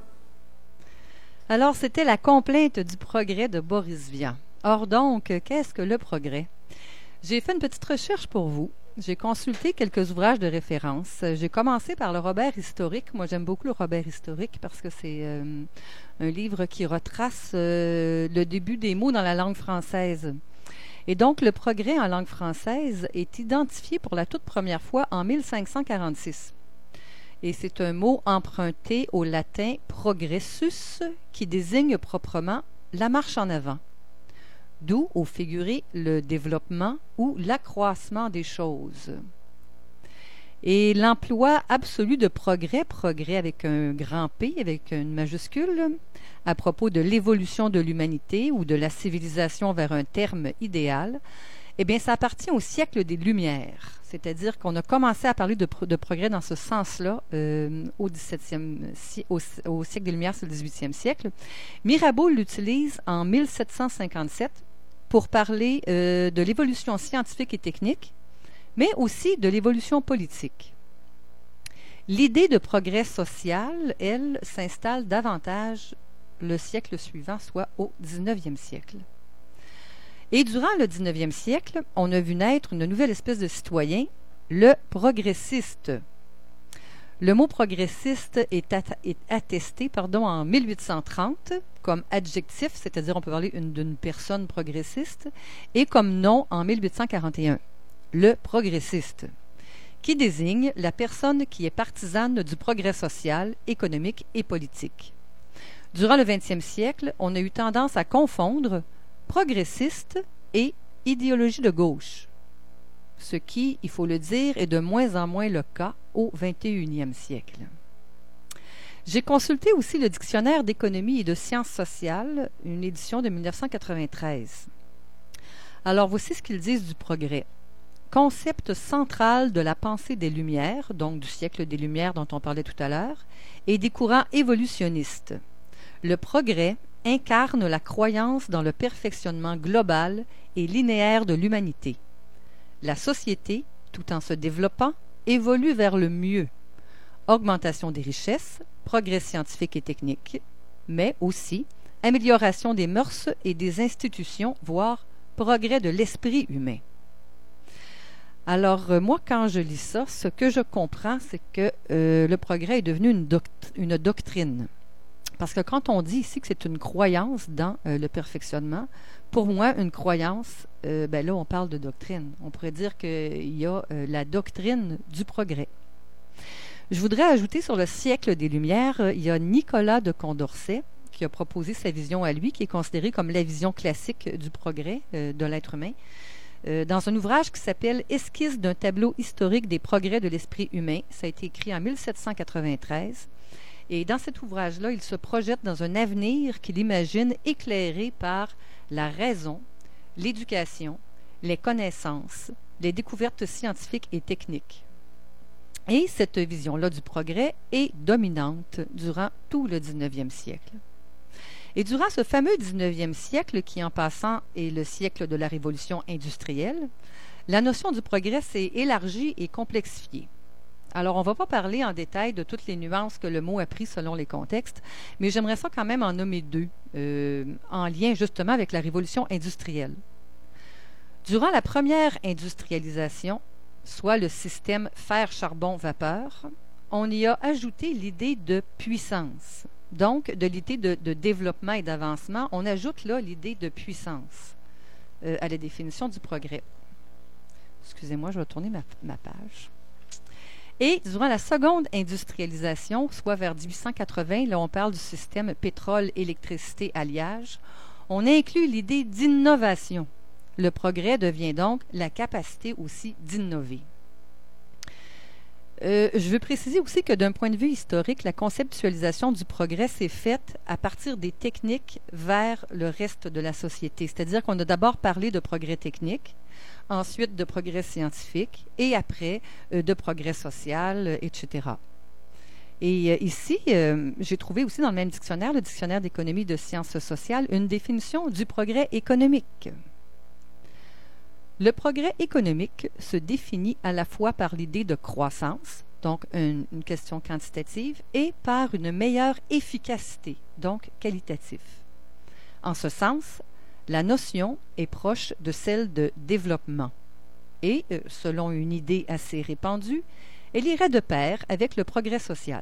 Alors, c'était la complainte du progrès de Boris Vian. Or donc, qu'est-ce que le progrès? J'ai fait une petite recherche pour vous. J'ai consulté quelques ouvrages de référence. J'ai commencé par le Robert historique. Moi, j'aime beaucoup le Robert historique parce que c'est un livre qui retrace le début des mots dans la langue française. Et donc, le progrès en langue française est identifié pour la toute première fois en 1546. Et c'est un mot emprunté au latin progressus qui désigne proprement la marche en avant. D'où, au figuré, le développement ou l'accroissement des choses. Et l'emploi absolu de progrès, progrès avec un grand P, avec une majuscule, à propos de l'évolution de l'humanité ou de la civilisation vers un terme idéal, eh bien, ça appartient au siècle des Lumières. C'est-à-dire qu'on a commencé à parler de progrès dans ce sens-là au siècle des Lumières, c'est le 18e siècle. Mirabeau l'utilise en 1757 pour parler de l'évolution scientifique et technique, mais aussi de l'évolution politique. L'idée de progrès social, elle, s'installe davantage le siècle suivant, soit au 19e siècle. Et durant le 19e siècle, on a vu naître une nouvelle espèce de citoyen, le progressiste. Le mot progressiste est attesté en 1830 comme adjectif, c'est-à-dire on peut parler d'une personne progressiste, et comme nom en 1841, le progressiste, qui désigne la personne qui est partisane du progrès social, économique et politique. Durant le 20e siècle, on a eu tendance à confondre progressiste et idéologie de gauche, ce qui, il faut le dire, est de moins en moins le cas au 21e siècle. J'ai consulté aussi le Dictionnaire d'économie et de sciences sociales, une édition de 1993. Alors, voici ce qu'ils disent du progrès. Concept central de la pensée des Lumières, donc du siècle des Lumières dont on parlait tout à l'heure, et des courants évolutionnistes. Le progrès incarne la croyance dans le perfectionnement global et linéaire de l'humanité. La société, tout en se développant, évolue vers le mieux. Augmentation des richesses, progrès scientifique et technique, mais aussi amélioration des mœurs et des institutions, voire progrès de l'esprit humain. Alors, moi, quand je lis ça, ce que je comprends, c'est que le progrès est devenu une doctrine. Parce que quand on dit ici que c'est une croyance dans le perfectionnement, pour moi, une croyance, là, on parle de doctrine. On pourrait dire qu'il y a la doctrine du progrès. Je voudrais ajouter sur le siècle des Lumières, il y a Nicolas de Condorcet qui a proposé sa vision à lui, qui est considérée comme la vision classique du progrès de l'être humain, dans un ouvrage qui s'appelle « Esquisse d'un tableau historique des progrès de l'esprit humain ». Ça a été écrit en 1793. Et dans cet ouvrage-là, il se projette dans un avenir qu'il imagine éclairé par la raison, l'éducation, les connaissances, les découvertes scientifiques et techniques. Et cette vision-là du progrès est dominante durant tout le 19e siècle. Et durant ce fameux 19e siècle, qui en passant est le siècle de la révolution industrielle, la notion du progrès s'est élargie et complexifiée. Alors, on ne va pas parler en détail de toutes les nuances que le mot a pris selon les contextes, mais j'aimerais ça quand même en nommer deux, en lien justement avec la révolution industrielle. Durant la première industrialisation, soit le système fer-charbon-vapeur, on y a ajouté l'idée de puissance. Donc, de l'idée de développement et d'avancement, on ajoute là l'idée de puissance à la définition du progrès. Excusez-moi, je vais tourner ma page. Et durant la seconde industrialisation, soit vers 1880, là on parle du système pétrole, électricité, alliage, on inclut l'idée d'innovation. Le progrès devient donc la capacité aussi d'innover. Je veux préciser aussi que d'un point de vue historique, la conceptualisation du progrès s'est faite à partir des techniques vers le reste de la société. C'est-à-dire qu'on a d'abord parlé de progrès technique, ensuite de progrès scientifique et après de progrès social, etc. Et ici, j'ai trouvé aussi dans le même dictionnaire, le dictionnaire d'économie et de sciences sociales, une définition du progrès économique. Le progrès économique se définit à la fois par l'idée de croissance, donc une question quantitative, et par une meilleure efficacité, donc qualitative. En ce sens, la notion est proche de celle de développement. Et, selon une idée assez répandue, elle irait de pair avec le progrès social.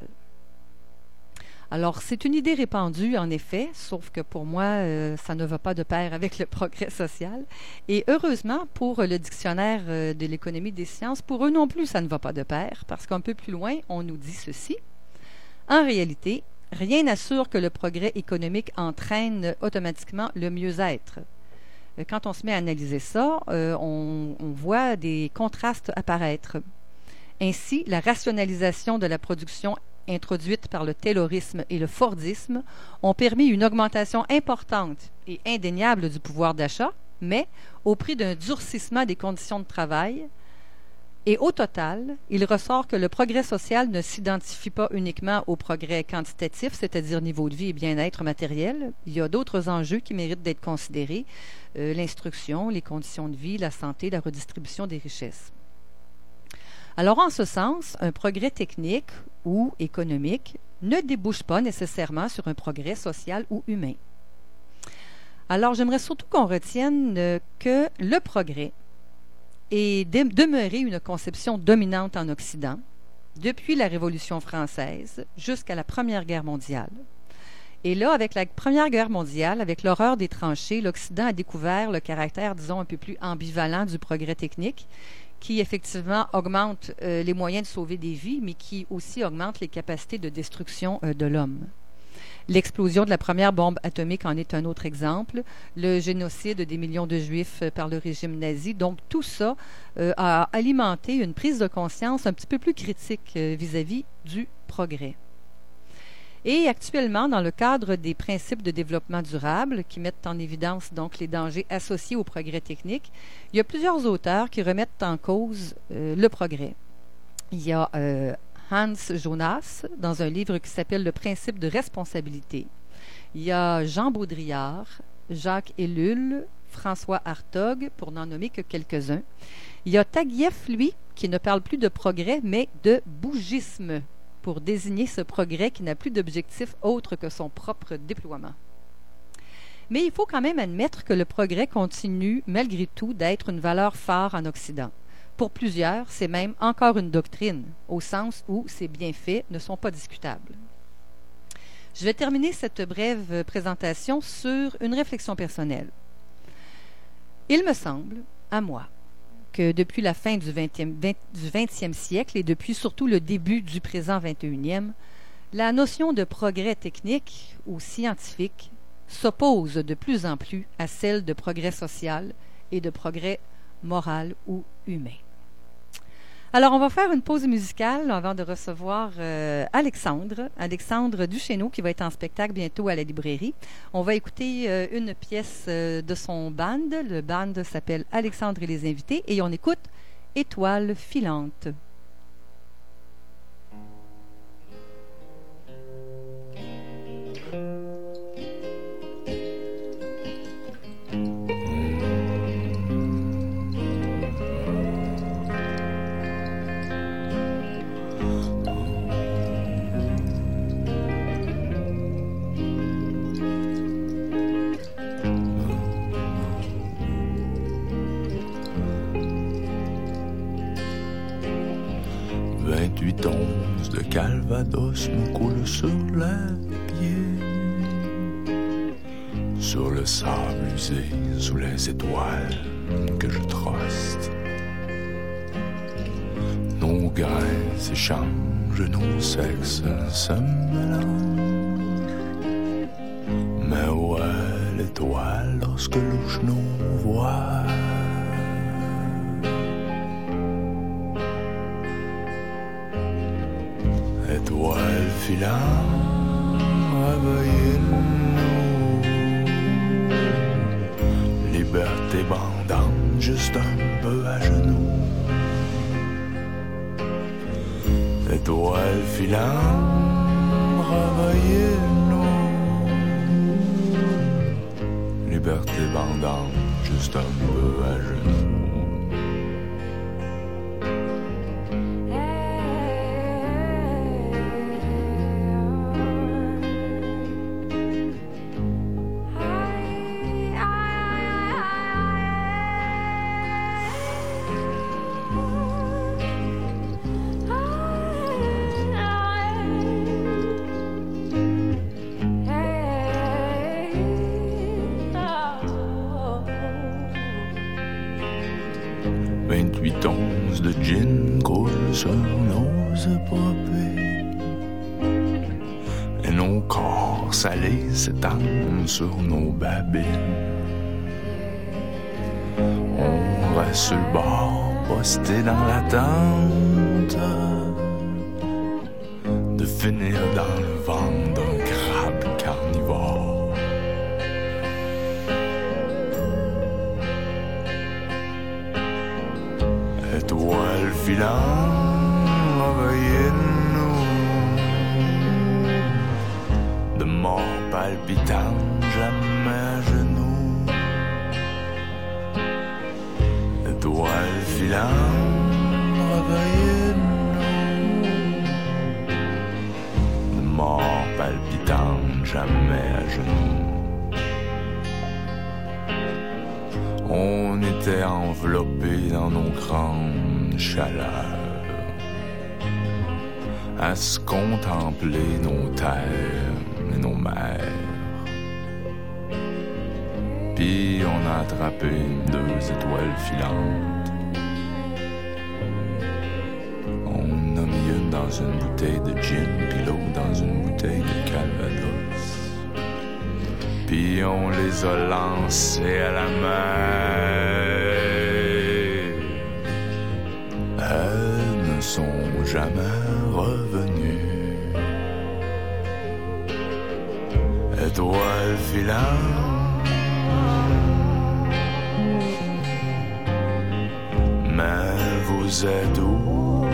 Alors, c'est une idée répandue, en effet, sauf que pour moi, ça ne va pas de pair avec le progrès social. Et heureusement, pour le dictionnaire de l'économie des sciences, pour eux non plus, ça ne va pas de pair, parce qu'un peu plus loin, on nous dit ceci. En réalité, rien n'assure que le progrès économique entraîne automatiquement le mieux-être. Quand on se met à analyser ça, on voit des contrastes apparaître. Ainsi, la rationalisation de la production introduite par le taylorisme et le fordisme ont permis une augmentation importante et indéniable du pouvoir d'achat, mais au prix d'un durcissement des conditions de travail. Et au total, il ressort que le progrès social ne s'identifie pas uniquement au progrès quantitatif, c'est-à-dire niveau de vie et bien-être matériel. Il y a d'autres enjeux qui méritent d'être considérés, l'instruction, les conditions de vie, la santé, la redistribution des richesses. Alors, en ce sens, un progrès technique ou économique ne débouche pas nécessairement sur un progrès social ou humain. Alors, j'aimerais surtout qu'on retienne que le progrès est demeuré une conception dominante en Occident depuis la Révolution française jusqu'à la Première Guerre mondiale. Et là, avec la Première Guerre mondiale, avec l'horreur des tranchées, l'Occident a découvert le caractère, disons, un peu plus ambivalent du progrès technique, qui effectivement augmente les moyens de sauver des vies, mais qui aussi augmente les capacités de destruction de l'homme. L'explosion de la première bombe atomique en est un autre exemple, le génocide des millions de Juifs par le régime nazi. Donc tout ça a alimenté une prise de conscience un petit peu plus critique vis-à-vis du progrès. Et actuellement, dans le cadre des principes de développement durable qui mettent en évidence donc les dangers associés au progrès technique, il y a plusieurs auteurs qui remettent en cause le progrès. Il y a Hans Jonas dans un livre qui s'appelle « Le principe de responsabilité ». Il y a Jean Baudrillard, Jacques Ellul, François Hartog, pour n'en nommer que quelques-uns. Il y a Taguieff, lui, qui ne parle plus de progrès, mais de bougisme, pour désigner ce progrès qui n'a plus d'objectif autre que son propre déploiement. Mais il faut quand même admettre que le progrès continue, malgré tout, d'être une valeur phare en Occident. Pour plusieurs, c'est même encore une doctrine, au sens où ses bienfaits ne sont pas discutables. Je vais terminer cette brève présentation sur une réflexion personnelle. Il me semble, à moi, que depuis la fin du 20e siècle et depuis surtout le début du présent 21e, la notion de progrès technique ou scientifique s'oppose de plus en plus à celle de progrès social et de progrès moral ou humain. Alors, on va faire une pause musicale avant de recevoir Alexandre Duchesneau, qui va être en spectacle bientôt à la librairie. On va écouter une pièce de son band. Le band s'appelle Alexandre et les invités et on écoute Étoile filante. Onces de Calvados me coulent sur les pieds, sur le sable usé, sous les étoiles que je troste. Nos grains s'échangent, nos sexes se mélangent. Mais où est l'étoile lorsque louche nos voix? Étoile filante, réveillez-nous. Liberté bandante, juste un peu à genoux. Étoile filante, réveillez-nous. Liberté bandante, juste un peu à genoux. Onces de gin coulent sur nos épopées et nos corps salés s'étendent sur nos babines. On reste sur le bord, posté dans l'attente de finir dans le ventre d'un crabe carnivore. Étoile filante, réveillez-nous. De mort palpitante, jamais à genoux. Étoile filante, réveillez-nous. De mort palpitante, jamais à genoux. On était enveloppés dans nos grandes chaleurs, à se contempler nos terres et nos mers. Puis on a attrapé 2 étoiles filantes. On a mis une dans une bouteille de gin, puis l'autre dans une bouteille de Calvados. Puis on les a lancés à la mer. Elles ne sont jamais revenues. Étoile filante, mais vous êtes où?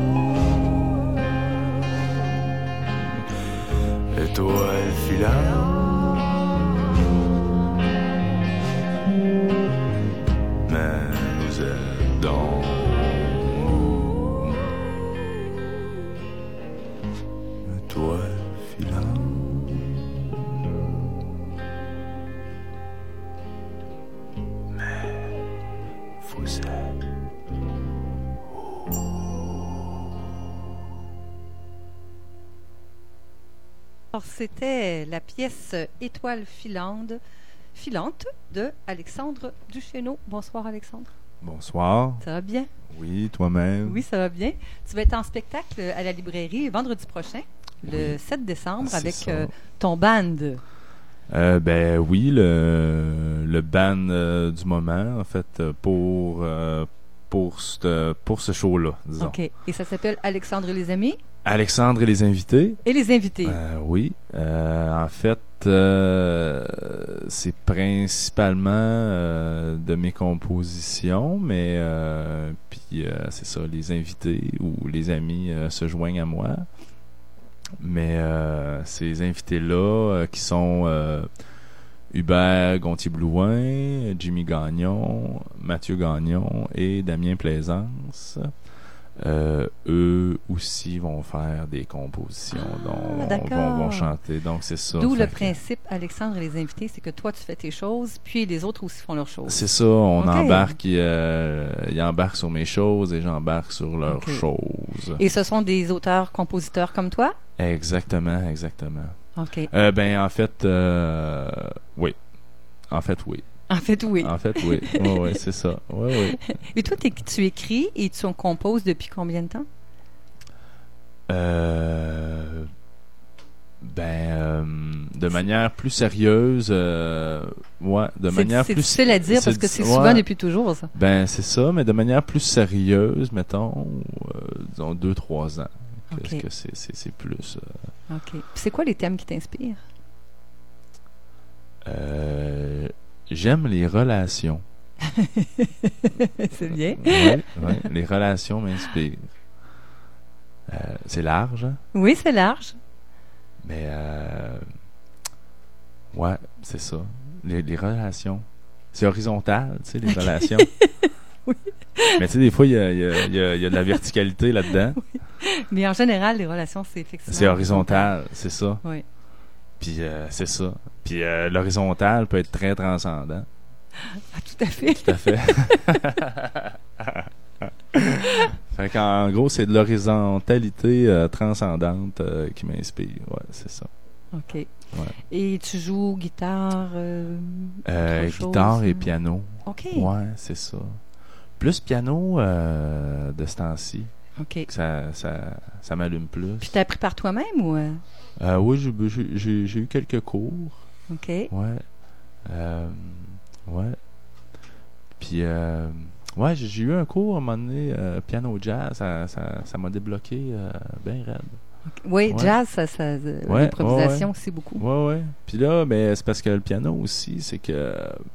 Étoile filante, mais vous êtes dans Alors, c'était la pièce Étoile filante de Alexandre Duchesneau. Bonsoir, Alexandre. Bonsoir. Ça va bien? Oui, toi-même. Oui, ça va bien. Tu vas être en spectacle à la librairie vendredi prochain, le 7 décembre, avec ton band. Ben oui, le band du moment, en fait, pour ce show-là, disons. OK. Et ça s'appelle Alexandre et les amis? Alexandre et les invités. Et les invités. Oui. En fait, c'est principalement de mes compositions, mais puis c'est ça, les invités ou les amis se joignent à moi. Mais ces invités-là qui sont Hubert Gontier-Blouin, Jimmy Gagnon, Mathieu Gagnon et Damien Plaisance, eux aussi vont faire des compositions vont chanter, donc c'est ça. D'où le principe, Alexandre et les invités, c'est que toi tu fais tes choses, puis les autres aussi font leurs choses. C'est ça, on embarque, ils embarquent sur mes choses et j'embarque sur leurs choses. Et ce sont des auteurs-compositeurs comme toi? Exactement. OK. Ben en fait, oui. En fait, oui. Oui, c'est ça. Oui. Et toi, tu écris et tu en composes depuis combien de temps? De manière plus sérieuse, C'est difficile à dire parce que c'est souvent depuis toujours, ça. Ben, c'est ça, mais de manière plus sérieuse, mettons, disons 2-3 ans. Okay. Que c'est plus... OK. Puis c'est quoi les thèmes qui t'inspirent? J'aime les relations. C'est bien. Oui, les relations m'inspirent. C'est large, hein? Oui, c'est large. Mais, c'est ça. Les relations. C'est horizontal, tu sais, les relations. Oui. Mais tu sais, des fois, il y a de la verticalité là-dedans. Oui. Mais en général, les relations, c'est effectivement... C'est horizontal, c'est ça. Oui. Puis c'est ça. Puis l'horizontal peut être très transcendant. Ah, tout à fait. Tout à fait. Fait qu'en gros, c'est de l'horizontalité transcendante qui m'inspire. Ouais, c'est ça. OK. Ouais. Et tu joues guitare? Guitare et piano. OK. Ouais, c'est ça. Plus piano de ce temps-ci. OK. Ça m'allume plus. Puis t'as appris par toi-même ou? Oui, j'ai eu quelques cours. OK. Ouais. Ouais. Puis, j'ai eu un cours à un moment donné, piano jazz. Ça m'a débloqué bien raide. Okay. Oui, ouais. Jazz, l'improvisation aussi beaucoup. Oui. Puis là, c'est parce que le piano aussi, c'est que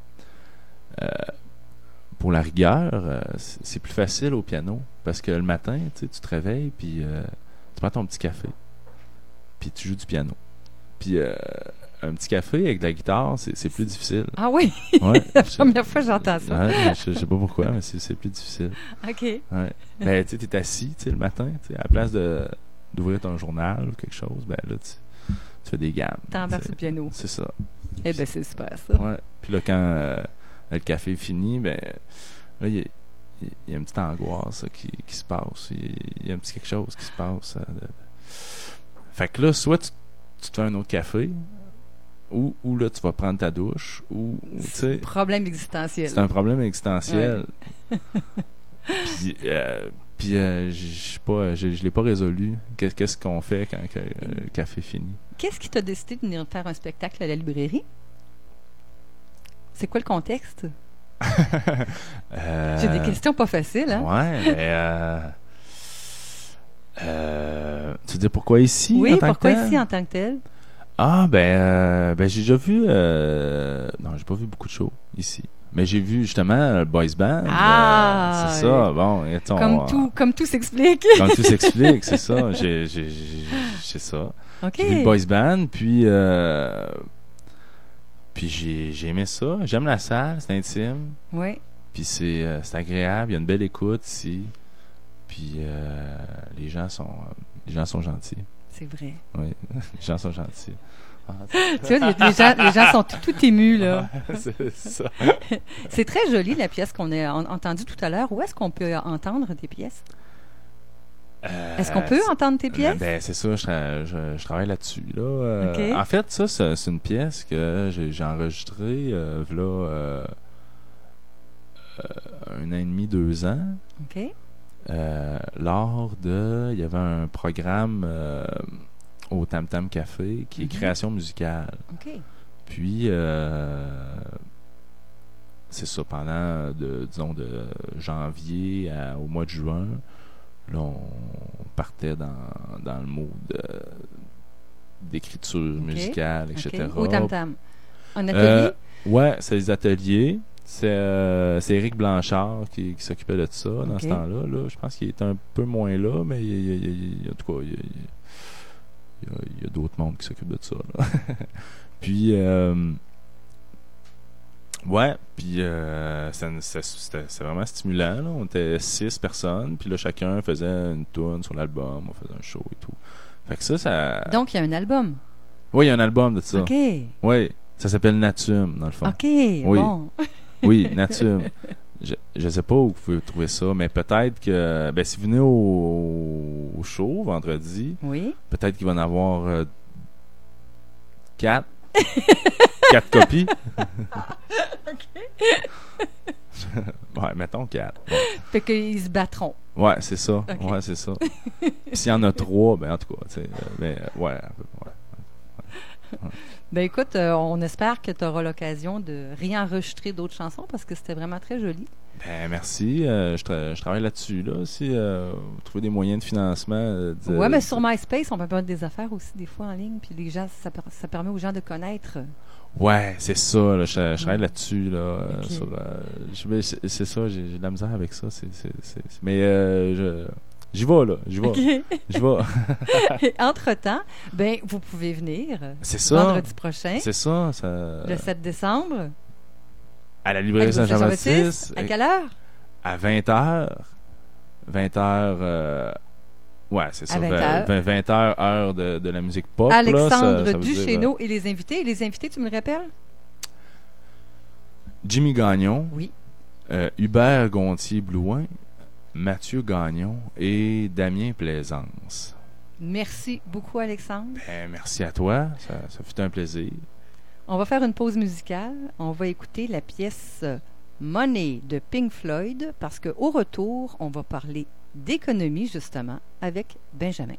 pour la rigueur, c'est plus facile au piano. Parce que le matin, tu te réveilles, puis tu prends ton petit café, puis tu joues du piano. Puis un petit café avec de la guitare, c'est plus difficile. Ah oui? Ouais, la première fois que j'entends ça. Ouais, je sais pas pourquoi, mais c'est plus difficile. OK. Ouais. Ben, tu sais, t'es assis, le matin, à la place d'ouvrir ton journal ou quelque chose, ben là, tu fais des gammes. T'embarques sur le piano. C'est ça. Eh ben, c'est super, ça. Ouais. Puis là, quand le café est fini, ben là, il y a une petite angoisse qui se passe. Il y a un petit quelque chose qui se passe. Fait que là, soit tu te fais un autre café, ou là, tu vas prendre ta douche, ou, tu sais... Problème existentiel. C'est un problème existentiel. Ouais. Puis, je l'ai pas résolu. Qu'est-ce qu'on fait quand le café est fini? Qu'est-ce qui t'a décidé de venir faire un spectacle à la librairie? C'est quoi le contexte? J'ai des questions pas faciles, hein? Ouais, tu dis pourquoi ici? Oui, pourquoi ici en tant que tel? Ah, ben j'ai déjà vu... non, j'ai pas vu beaucoup de shows ici. Mais j'ai vu justement le boys band. Ah! C'est ça, bon. Comme tout s'explique. Comme tout s'explique, c'est ça. C'est ça. Okay. J'ai vu le boys band, puis j'ai aimé ça. J'aime la salle, c'est intime. Oui. Puis c'est agréable, il y a une belle écoute ici. Puis les gens sont gentils. C'est vrai. Oui, les gens sont gentils. Tu vois, les gens sont tout émus, là. C'est ça. C'est très joli, la pièce qu'on a entendue tout à l'heure. Où est-ce qu'on peut entendre tes pièces? Est-ce qu'on peut entendre tes pièces? Ben, c'est ça, je travaille là-dessus. Là. OK. En fait, ça, c'est une pièce que j'ai enregistrée là, 1 an et demi, 2 ans. OK. Lors de... Il y avait un programme au Tam Tam Café qui est création musicale. OK. Puis, c'est ça, pendant, disons, de janvier au mois de juin, là, on partait dans le mood d'écriture musicale, etc. Au Tam Tam. En atelier? Ouais, c'est les ateliers. C'est Éric Blanchard qui s'occupait de ça dans ce temps-là. Là. Je pense qu'il était un peu moins là, mais en tout cas, il y a d'autres mondes qui s'occupent de ça. Là. Puis, ouais, puis c'était vraiment stimulant. Là. On était 6 personnes, puis là, chacun faisait une tourne sur l'album, on faisait un show et tout. Fait que ça... Donc, il y a un album? Oui, il y a un album de ça. OK. Oui, ça s'appelle Natum, dans le fond. OK, oui. bon. Oui, Natum. Je sais pas où vous pouvez trouver ça, mais peut-être que... Ben, si vous venez au show, vendredi, oui. Peut-être qu'il va en avoir 4. 4 copies. Ouais, mettons 4. Ouais. Fait qu'ils se battront. Ouais, c'est ça. Okay. Ouais, c'est ça. S'il y en a 3, ben en tout cas, tu sais, ouais, ouais. Ben écoute, on espère que tu auras l'occasion de réenregistrer d'autres chansons parce que c'était vraiment très joli. Ben merci. Je travaille là-dessus. Là. Si vous trouvez des moyens de financement... Oui, mais sur MySpace, on peut mettre des affaires aussi des fois en ligne. Puis les gens, ça permet aux gens de connaître... Ouais, c'est ça. Là, je travaille là-dessus. Là, okay. C'est ça, j'ai de la misère avec ça. Mais j'y vais, là. J'y vais. Okay. J'y vais. Entre-temps, ben, vous pouvez venir c'est ça. Vendredi prochain. C'est ça. Le 7 décembre. À la librairie Saint-Jean-Baptiste. À quelle heure? À 20h. 20h... ouais, c'est ça. 20h, heure de la musique pop. Alexandre là, ça Duchesneau et les invités. Et les invités, tu me le rappelles? Jimmy Gagnon. Oui. Hubert Gontier-Blouin. Mathieu Gagnon et Damien Plaisance. Merci beaucoup, Alexandre. Ben, merci à toi. Ça fut un plaisir. On va faire une pause musicale. On va écouter la pièce Money de Pink Floyd parce qu'au retour, on va parler d'économie, justement, avec Benjamin.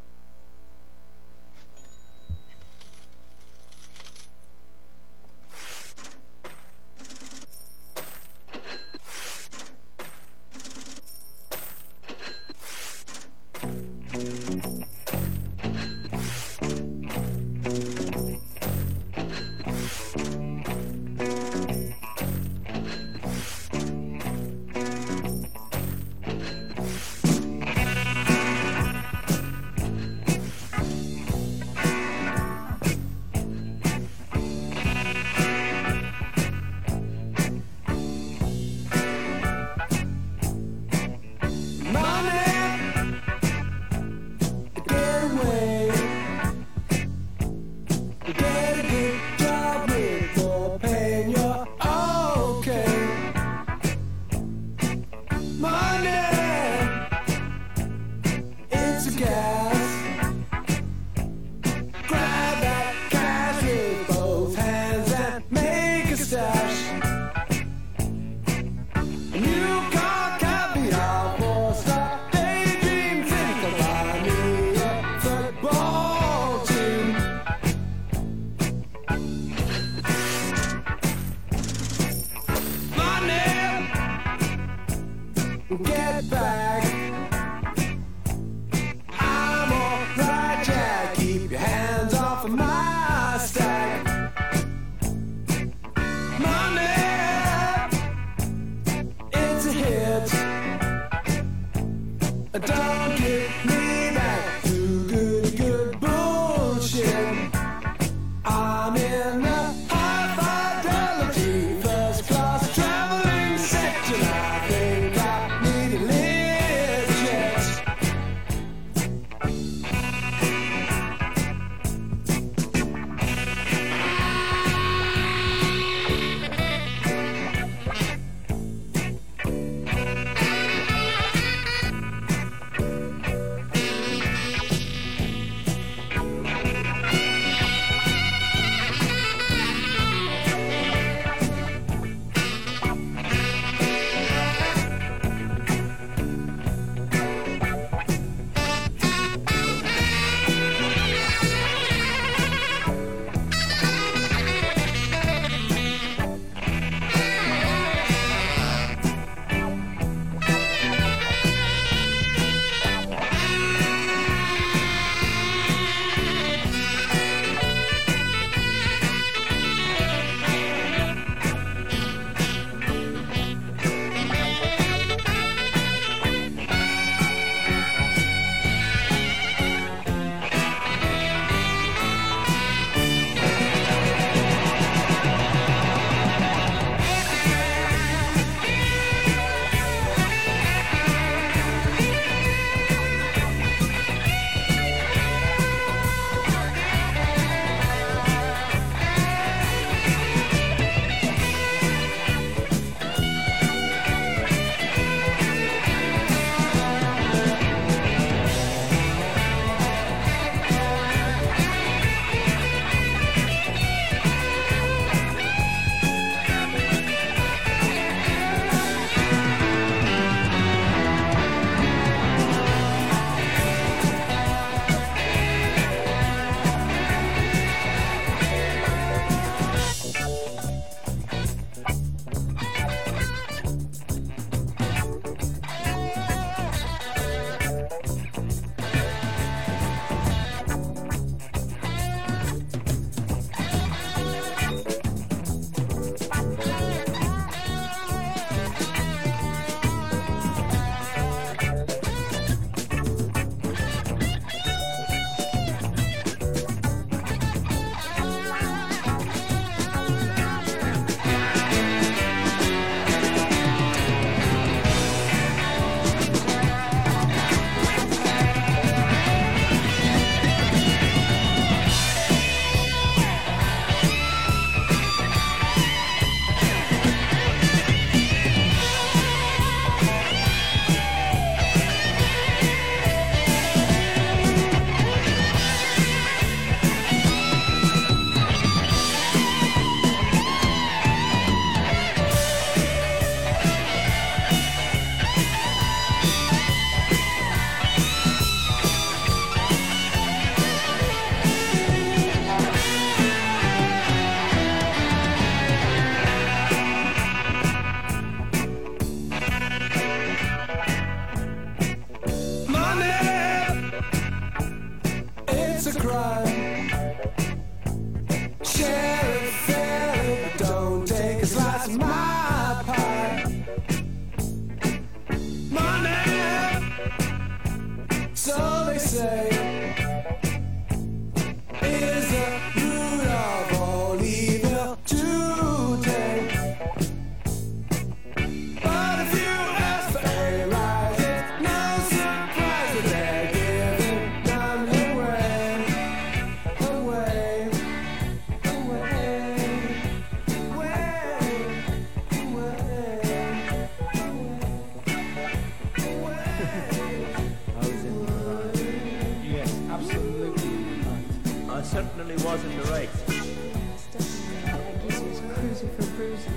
it certainly wasn't the right. I guess it was cruising for bruising.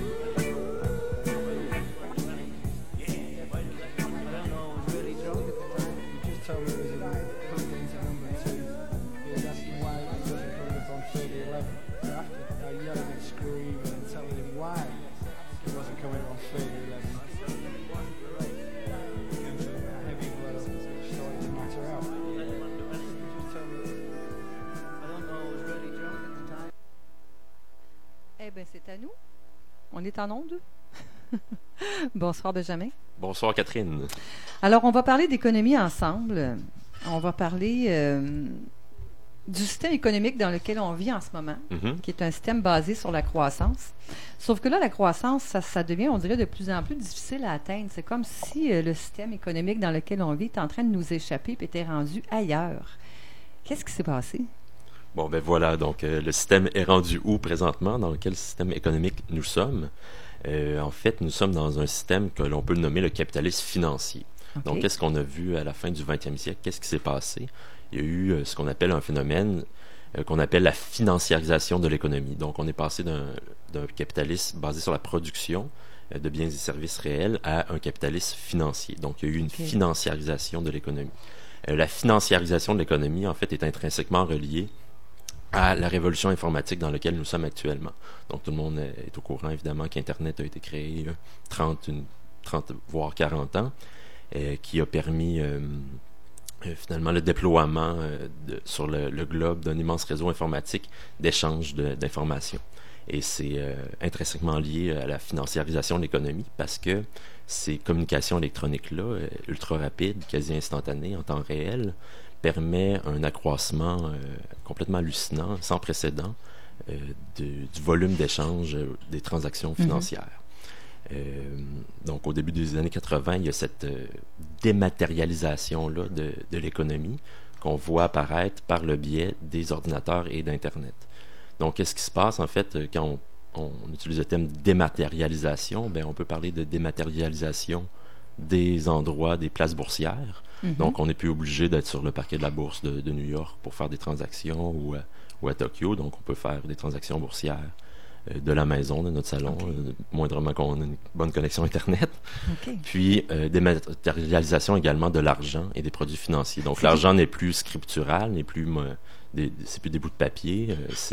Told me it was like hooked into number 2. Yeah, that's why he wasn't coming up on 3011. So after I yelling and screaming and telling him why he wasn't coming up on 3011. Came to a heavy blow, started to matter out. Just tell me, I don't know, I was really drunk at the time. Eh bien, c'est à nous. On est en onde. Bonsoir, Benjamin. Bonsoir, Catherine. Alors, on va parler d'économie ensemble. On va parler du système économique dans lequel on vit en ce moment, qui est un système basé sur la croissance. Sauf que là, la croissance, ça devient, on dirait, de plus en plus difficile à atteindre. C'est comme si le système économique dans lequel on vit est en train de nous échapper et était rendu ailleurs. Qu'est-ce qui s'est passé? Bon, ben voilà, donc le système est rendu où présentement? Dans quel système économique nous sommes? En fait, nous sommes dans un système que l'on peut nommer le capitalisme financier. Okay. Donc, qu'est-ce qu'on a vu à la fin du 20e siècle? Qu'est-ce qui s'est passé? Il y a eu ce qu'on appelle un phénomène qu'on appelle la financiarisation de l'économie. Donc, on est passé d'un capitalisme basé sur la production de biens et services réels à un capitalisme financier. Donc, il y a eu une financiarisation de l'économie. La financiarisation de l'économie, en fait, est intrinsèquement reliée à la révolution informatique dans laquelle nous sommes actuellement. Donc, tout le monde est au courant, évidemment, qu'Internet a été créé 30 voire 40 ans, qui a permis finalement le déploiement sur le globe d'un immense réseau informatique d'échange d'informations. Et c'est intrinsèquement lié à la financiarisation de l'économie parce que ces communications électroniques-là, ultra rapides, quasi instantanées, en temps réel, permet un accroissement complètement hallucinant, sans précédent, du volume d'échange des transactions financières. Donc, au début des années 80, il y a cette dématérialisation-là de l'économie qu'on voit apparaître par le biais des ordinateurs et d'Internet. Donc, qu'est-ce qui se passe, en fait, quand on utilise le terme dématérialisation? Bien, on peut parler de dématérialisation des endroits, des places boursières. Donc, on n'est plus obligé d'être sur le parquet de la bourse de New York pour faire des transactions ou à Tokyo. Donc, on peut faire des transactions boursières de la maison, de notre salon, moindrement qu'on ait une bonne connexion Internet. Puis, dématérialisation également de l'argent et des produits financiers. Donc, l'argent n'est plus scriptural, c'est plus des bouts de papier, ce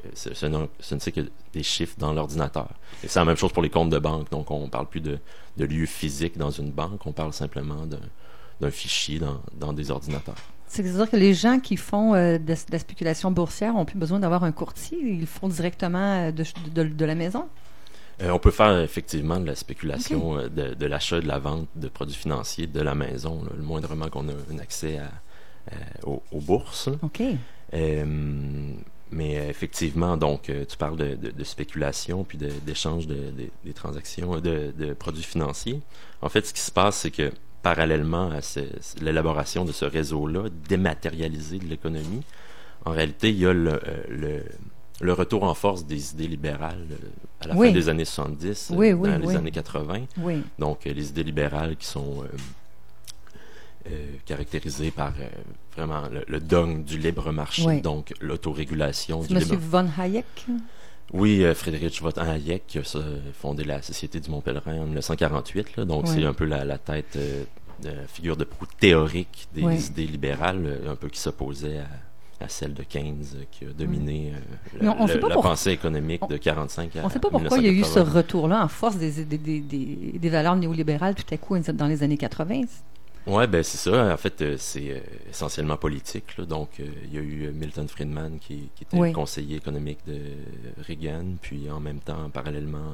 ne c'est que des chiffres dans l'ordinateur. Et c'est la même chose pour les comptes de banque. Donc, on ne parle plus de lieu physique dans une banque, on parle simplement d'un fichier dans des ordinateurs. C'est-à-dire que les gens qui font de la spéculation boursière n'ont plus besoin d'avoir un courtier, ils le font directement de la maison? On peut faire effectivement de la spéculation, de l'achat et de la vente de produits financiers de la maison, le moindrement qu'on a un accès aux bourses. Mais effectivement, donc, tu parles de spéculation puis d'échange des transactions de produits financiers. En fait, ce qui se passe, c'est que parallèlement à l'élaboration de ce réseau-là dématérialisé de l'économie, en réalité, il y a le retour en force des idées libérales à la fin des années 70, dans les années 80. Donc, les idées libérales qui sont caractérisées par vraiment le dogme du libre marché, donc l'autorégulation du libre... M. von Hayek? Oui, Friedrich von Hayek qui a fondé la Société du Mont-Pèlerin en 1948. Là, donc, c'est un peu la tête, figure de proue théorique des idées libérales, un peu qui s'opposait à celle de Keynes qui a dominé la pensée économique de 1945 à 1980. On ne sait pas pourquoi il y a eu ce retour-là en force des valeurs néolibérales tout à coup dans les années 80. Oui, ben c'est ça. En fait, c'est essentiellement politique. Là. Donc, il y a eu Milton Friedman qui était le conseiller économique de Reagan, puis en même temps, parallèlement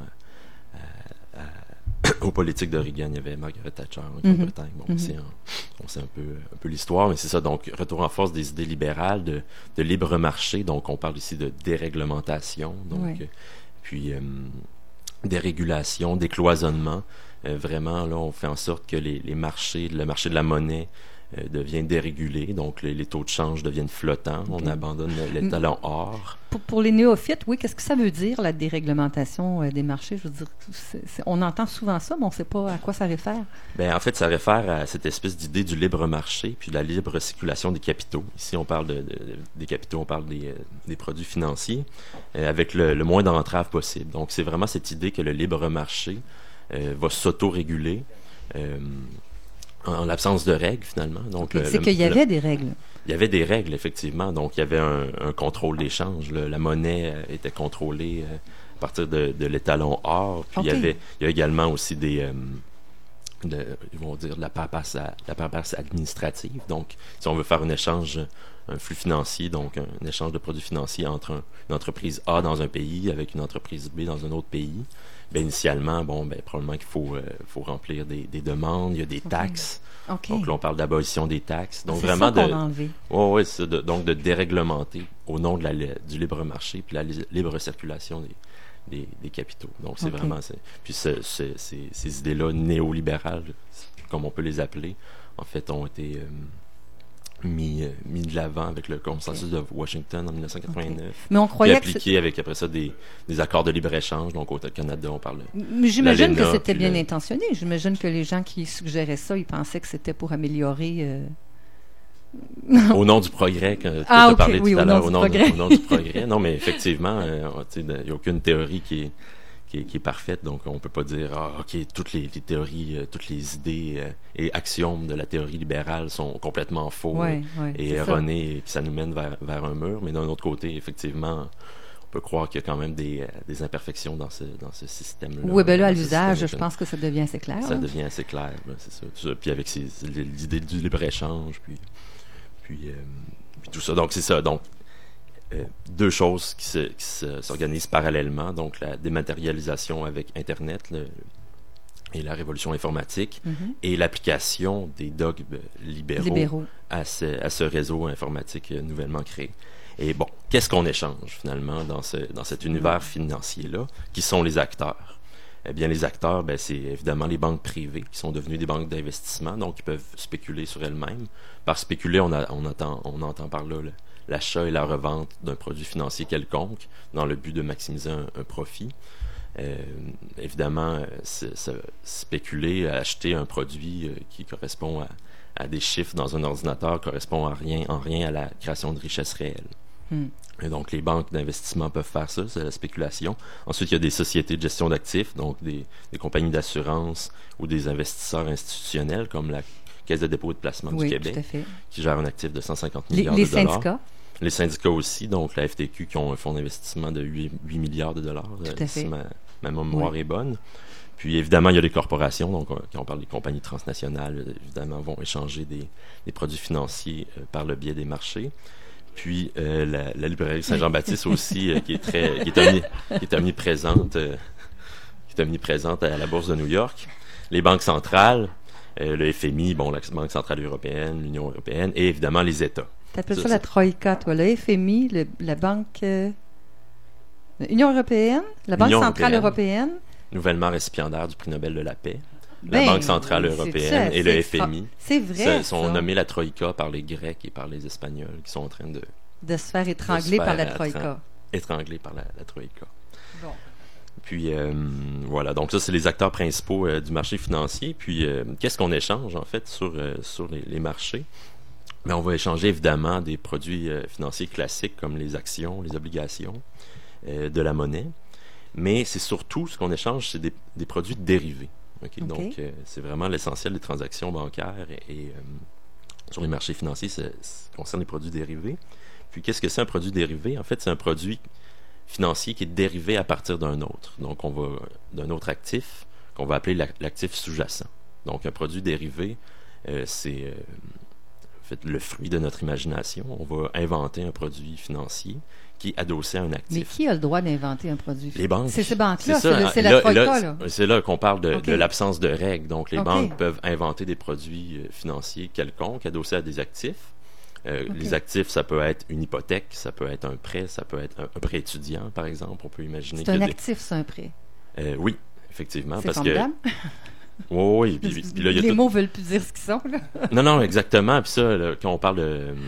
aux politiques de Reagan, il y avait Margaret Thatcher en Grande-Bretagne. Bon, on sait un peu l'histoire, mais c'est ça. Donc, retour en force des idées libérales, de libre marché. Donc, on parle ici de déréglementation. Donc, puis dérégulation, décloisonnement. Vraiment, là, on fait en sorte que le marché de la monnaie devient dérégulé, donc les taux de change deviennent flottants, on abandonne l'étalon or. Pour les néophytes, oui, qu'est-ce que ça veut dire, la déréglementation des marchés? Je veux dire, on entend souvent ça, mais on ne sait pas à quoi ça réfère. Bien, en fait, ça réfère à cette espèce d'idée du libre marché, puis de la libre circulation des capitaux. Ici, on parle des capitaux, on parle des produits financiers, avec le moins d'entraves possible. Donc, c'est vraiment cette idée que le libre marché va s'auto-réguler, en l'absence de règles, finalement. Donc, c'est qu'il y avait des règles. Il y avait des règles, effectivement. Donc, il y avait un contrôle d'échange. La monnaie était contrôlée à partir de l'étalon or. Puis, il y a également aussi ils vont dire la paperasse administrative. Donc, si on veut faire un flux financier, donc un échange de produits financiers entre une entreprise A dans un pays avec une entreprise B dans un autre pays, bien, initialement, probablement qu'il faut remplir des demandes, il y a des taxes. Donc là, on parle d'abolition des taxes. Donc, c'est vraiment ça qu'on a enlevé. Oui, c'est donc de déréglementer au nom du libre marché puis la libre circulation des capitaux. Donc, c'est vraiment... Puis ces idées-là néolibérales, comme on peut les appeler, en fait, ont été mis de l'avant avec le consensus de Washington en 1989. Mais on croyait puis appliqué avec, après ça, des accords de libre-échange. Donc, au Canada, on parle Mais j'imagine que c'était bien intentionné. J'imagine que les gens qui suggéraient ça, ils pensaient que c'était pour améliorer... Au nom du progrès, que tu as parlé tout à l'heure, au nom du progrès. Non, mais effectivement, il n'y a aucune théorie qui est parfaite, donc on peut pas dire toutes les théories, toutes les idées et axiomes de la théorie libérale sont complètement faux et erronés, et que ça nous mène vers un mur. Mais d'un autre côté, effectivement, on peut croire qu'il y a quand même des imperfections dans ce système-là. Oui, bien là, à l'usage, je pense que ça devient assez clair. Ça devient assez clair, c'est ça. Puis avec l'idée du libre-échange, puis tout ça. Donc, c'est ça. Donc, deux choses qui s'organisent parallèlement. Donc, la dématérialisation avec Internet et la révolution informatique et l'application des dogmes libéraux. À ce réseau informatique nouvellement créé. Et bon, qu'est-ce qu'on échange finalement dans cet univers financier-là? Qui sont les acteurs? Eh bien, les acteurs, c'est évidemment les banques privées qui sont devenues des banques d'investissement, donc ils peuvent spéculer sur elles-mêmes. Par spéculer, on entend par là l'achat et la revente d'un produit financier quelconque dans le but de maximiser un profit. Évidemment, spéculer, acheter un produit qui correspond à des chiffres dans un ordinateur correspond en rien à la création de richesse réelle. Et donc, les banques d'investissement peuvent faire ça, c'est la spéculation. Ensuite, il y a des sociétés de gestion d'actifs, donc des compagnies d'assurance ou des investisseurs institutionnels comme la Caisse de dépôt et de placement du Québec, qui gère un actif de 150 milliards de dollars. Syndicats. Les syndicats aussi, donc la FTQ, qui ont un fonds d'investissement de 8 milliards de dollars, si ma mémoire est bonne. Puis, évidemment, il y a les corporations, donc quand on parle des compagnies transnationales, évidemment, vont échanger des produits financiers par le biais des marchés. Puis la librairie Saint-Jean-Baptiste aussi, qui est omniprésente à la Bourse de New York. Les banques centrales, le FMI, la Banque centrale européenne, l'Union européenne, et évidemment les États. T'appelles ça la Troïka, toi, le FMI, la Banque... L'Union européenne, la Banque centrale européenne. Nouvellement récipiendaire du prix Nobel de la paix. La Banque centrale européenne et le FMI sont nommés la Troïka par les Grecs et par les Espagnols qui sont en train de se faire étrangler par la Troïka. Étranglés par la Troïka. Bon. Puis, voilà. Donc, ça, c'est les acteurs principaux du marché financier. Puis, qu'est-ce qu'on échange, en fait, sur les marchés? Bien, on va échanger, évidemment, des produits financiers classiques comme les actions, les obligations, de la monnaie. Mais c'est surtout, ce qu'on échange, c'est des produits dérivés. Okay? Donc, c'est vraiment l'essentiel des transactions bancaires et sur les marchés financiers, ça concerne les produits dérivés. Puis, qu'est-ce que c'est un produit dérivé? En fait, c'est un produit financier qui est dérivé à partir d'un autre. Donc, d'un autre actif qu'on va appeler l'actif sous-jacent. Donc, un produit dérivé, c'est en fait le fruit de notre imagination. On va inventer un produit financier qui est adossé à un actif. Mais qui a le droit d'inventer un produit? Les banques. C'est ces banques-là, c'est la Troïka, là. C'est là qu'on parle de l'absence de règles. Donc, les banques peuvent inventer des produits financiers quelconques adossés à des actifs. Les actifs, ça peut être une hypothèque, ça peut être un prêt, ça peut être un prêt étudiant, par exemple. On peut imaginer c'est un actif, c'est un prêt. Oui, effectivement. C'est formidable. Oui, puis là, il y a Les tout... mots veulent plus dire ce qu'ils sont, là. Non, exactement. Puis ça, là, quand on parle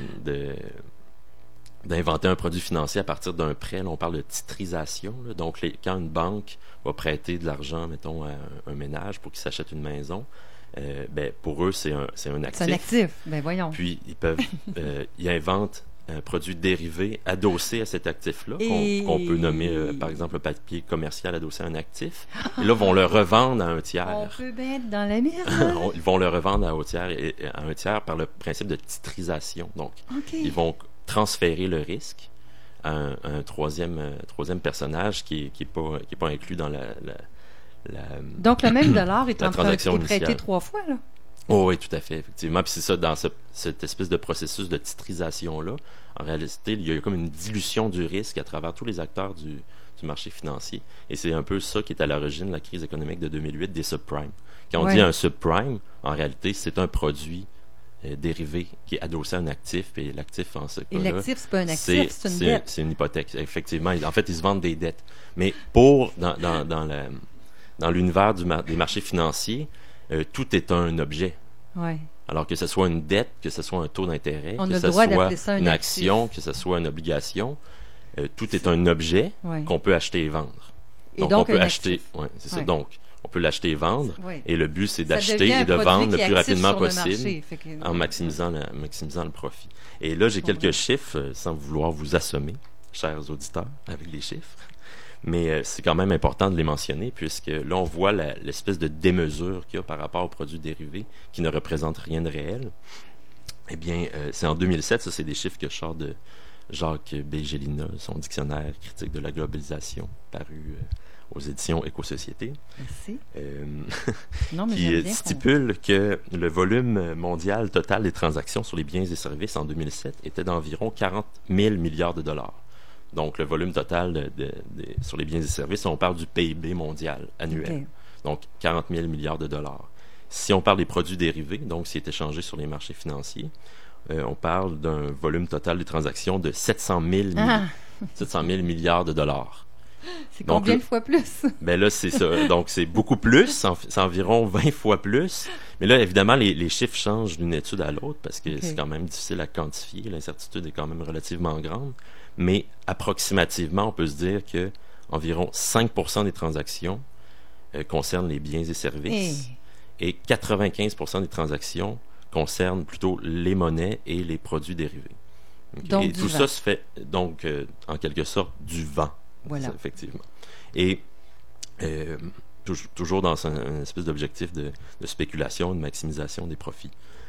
d'inventer un produit financier à partir d'un prêt, là, on parle de titrisation. Là. Donc, quand une banque va prêter de l'argent, mettons, à un ménage pour qu'il s'achète une maison, pour eux, c'est un actif. C'est un actif, ben voyons. Puis, ils inventent un produit dérivé adossé à cet actif-là, qu'on peut nommer, par exemple, le papier commercial adossé à un actif. Et là, vont le revendre à un tiers. On peut bien être dans la merde. Ils vont le revendre à un tiers par le principe de titrisation. Donc, ils vont transférer le risque à un troisième personnage qui est pas inclus dans la Donc, le même dollar est transaction prêté initiale. 3 fois, là. Oh, oui, tout à fait, effectivement. Puis c'est ça, dans cette espèce de processus de titrisation-là, en réalité, il y a comme une dilution du risque à travers tous les acteurs du marché financier. Et c'est un peu ça qui est à l'origine de la crise économique de 2008 des subprimes. Quand on dit un subprime, en réalité, c'est un produit dérivé qui est adossé à un actif, et l'actif, en ce cas-là... Et l'actif, c'est pas un actif, c'est une dette. C'est une hypothèque, effectivement. En fait, ils se vendent des dettes. Mais dans l'univers des marchés financiers, tout est un objet. Ouais. Alors que ce soit une dette, que ce soit un taux d'intérêt, on que a ce le droit soit d'appeler ça un une actif. action, que ce soit une obligation, tout est un objet qu'on peut acheter et vendre. Et donc on peut un acheter, actif. c'est ça. Donc, on peut l'acheter et vendre. Ouais. Et le but, c'est Ça d'acheter devient un et de produit vendre le qui est plus actif rapidement sur le possible marché. Fait que- en maximisant le profit. Et là, j'ai quelques chiffres, sans vouloir vous assommer, chers auditeurs, avec les chiffres. Mais c'est quand même important de les mentionner, puisque là, on voit l'espèce de démesure qu'il y a par rapport aux produits dérivés qui ne représentent rien de réel. Eh bien, c'est en 2007, ça, c'est des chiffres que je sors de Jacques Bégelina, son dictionnaire critique de la globalisation, paru aux éditions Éco-Société. Merci. Non, mais qui stipule que le volume mondial total des transactions sur les biens et services en 2007 était d'environ 40 000 milliards de dollars. Donc, le volume total sur les biens et services, on parle du PIB mondial annuel. Okay. Donc, 40 000 milliards de dollars. Si on parle des produits dérivés, donc s'il est échangé sur les marchés financiers, on parle d'un volume total des transactions de 700 000 milliards de dollars. C'est combien de fois plus? Ben là, c'est ça. Donc, c'est beaucoup plus. C'est environ 20 fois plus. Mais là, évidemment, les chiffres changent d'une étude à l'autre parce que c'est quand même difficile à quantifier. L'incertitude est quand même relativement grande. Mais approximativement, on peut se dire que environ 5% des transactions concernent les biens et services et 95% des transactions concernent plutôt les monnaies et les produits dérivés. Okay? Donc, et tout ça se fait donc en quelque sorte du vent. Voilà. Ça, effectivement. Et toujours dans un espèce d'objectif de spéculation, de maximisation des profits.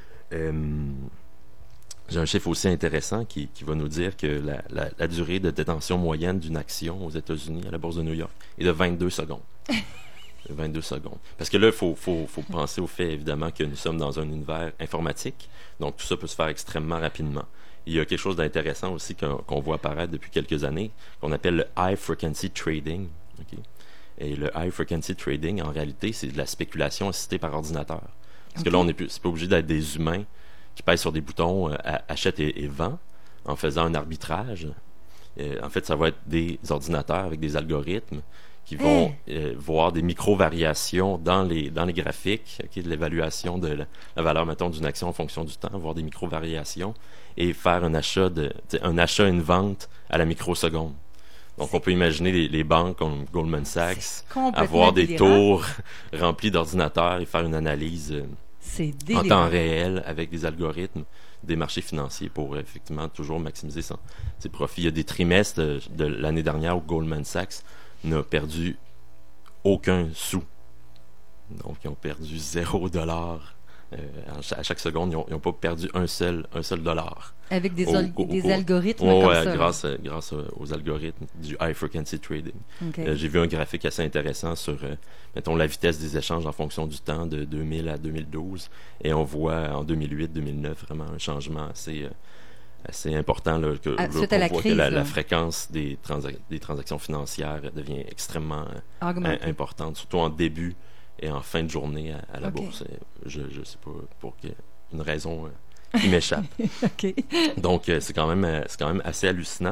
J'ai un chiffre aussi intéressant qui va nous dire que la durée de détention moyenne d'une action aux États-Unis à la Bourse de New York est de 22 secondes. 22 secondes. Parce que là, il faut penser au fait, évidemment, que nous sommes dans un univers informatique. Donc, tout ça peut se faire extrêmement rapidement. Il y a quelque chose d'intéressant aussi qu'on voit apparaître depuis quelques années, qu'on appelle le High Frequency Trading. Okay? Et le High Frequency Trading, en réalité, c'est de la spéculation assistée par ordinateur. Parce que là, c'est pas obligé d'être des humains qui pèsent sur des boutons, achètent et vendent, en faisant un arbitrage. En fait, ça va être des ordinateurs avec des algorithmes qui vont voir des micro-variations dans les graphiques, de l'évaluation de la valeur, mettons, d'une action en fonction du temps, voir des micro-variations et faire un achat et une vente à la microseconde. Donc, on peut imaginer les banques comme Goldman Sachs avoir des tours remplis d'ordinateurs et faire une analyse en temps réel avec des algorithmes des marchés financiers pour effectivement toujours maximiser ses profits. Il y a des trimestres de l'année dernière où Goldman Sachs n'a perdu aucun sou. Donc, ils ont perdu $0. À chaque seconde, ils n'ont pas perdu un seul dollar. Avec des algorithmes comme ça. Grâce aux algorithmes du High Frequency Trading. Okay. J'ai vu un graphique assez intéressant sur, mettons, la vitesse des échanges en fonction du temps de 2000 à 2012. Et on voit en 2008-2009 vraiment un changement assez important là, que la fréquence des transactions financières devient extrêmement importante, surtout en début et en fin de journée à la bourse. Je ne sais pas pour une raison qui m'échappe. Okay. Donc, c'est quand même assez hallucinant.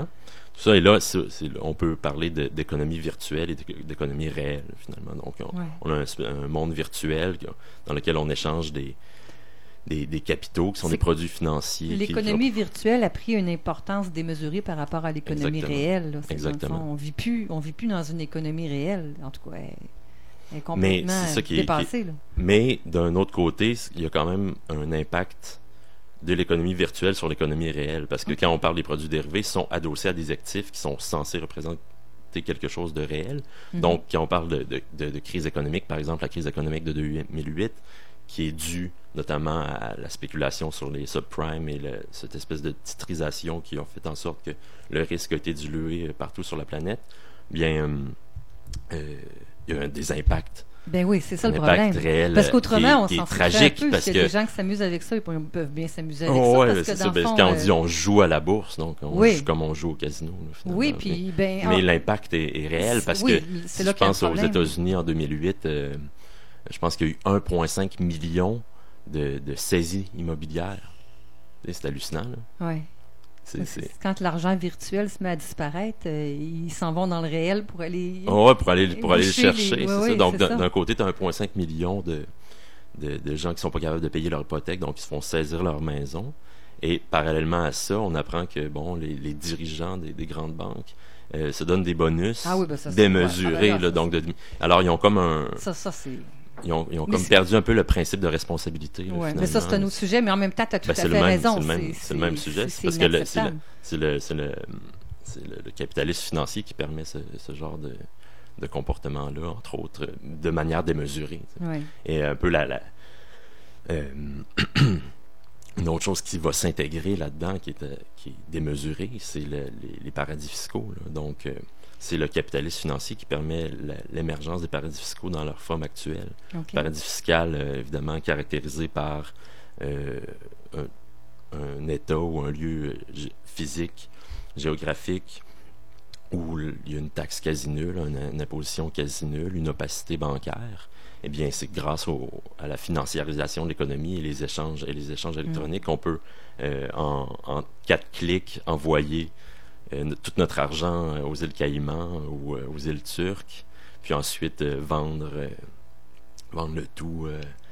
Ça, et là, on peut parler d'économie virtuelle et d'économie réelle, finalement. Donc, on a un monde virtuel dans lequel on échange des capitaux qui sont des produits financiers. L'économie virtuelle a pris une importance démesurée par rapport à l'économie réelle. Là. Exactement. On vit plus dans une économie réelle. En tout cas, elle est complètement dépassée. Mais d'un autre côté, il y a quand même un impact de l'économie virtuelle sur l'économie réelle. Parce que quand on parle des produits dérivés, ils sont adossés à des actifs qui sont censés représenter quelque chose de réel. Donc, quand on parle de crise économique, par exemple, la crise économique de 2008, qui est due notamment à la spéculation sur les subprimes et cette espèce de titrisation qui a fait en sorte que le risque a été dilué partout sur la planète, bien, il y a des impacts. Ben oui, c'est ça le problème. Réel, parce qu'autrement, on s'en foutrait un peu. Parce qu'il y a des gens qui s'amusent avec ça, ils peuvent bien s'amuser avec ça. Parce que dans le fond, quand on dit on joue à la bourse, donc on joue comme on joue au casino. Là, oui, puis mais que est réel parce que si je pense aux États-Unis en 2008, je pense qu'il y a eu 1,5 million de saisies immobilières. C'est hallucinant. Oui. Quand l'argent virtuel se met à disparaître, ils s'en vont dans le réel pour aller... pour aller le chercher, c'est ça. Donc, d'un côté, tu as 1,5 million de gens qui ne sont pas capables de payer leur hypothèque, donc ils se font saisir leur maison. Et parallèlement à ça, on apprend que les dirigeants des grandes banques se donnent des bonus démesurés. Alors, ils ont comme un... Ça, c'est... Ils ont comme perdu un peu le principe de responsabilité. Oui, mais ça, c'est un autre sujet, mais en même temps, tu as tout à fait raison. C'est le même sujet. C'est parce que c'est le capitalisme financier qui permet ce genre de comportement-là, entre autres, de manière démesurée. Oui. Et un peu une autre chose qui va s'intégrer là-dedans, qui est démesurée, c'est les paradis fiscaux. Là. Donc, c'est le capitalisme financier qui permet l'émergence des paradis fiscaux dans leur forme actuelle. Paradis fiscal, évidemment, caractérisé par un État ou un lieu physique, géographique, où il y a une taxe quasi nulle, une imposition quasi nulle, une opacité bancaire. Eh bien, c'est grâce à la financiarisation de l'économie et les échanges électroniques qu'on peut, en 4 clics, envoyer tout notre argent aux îles Caïmans ou aux îles Turques, puis ensuite vendre le tout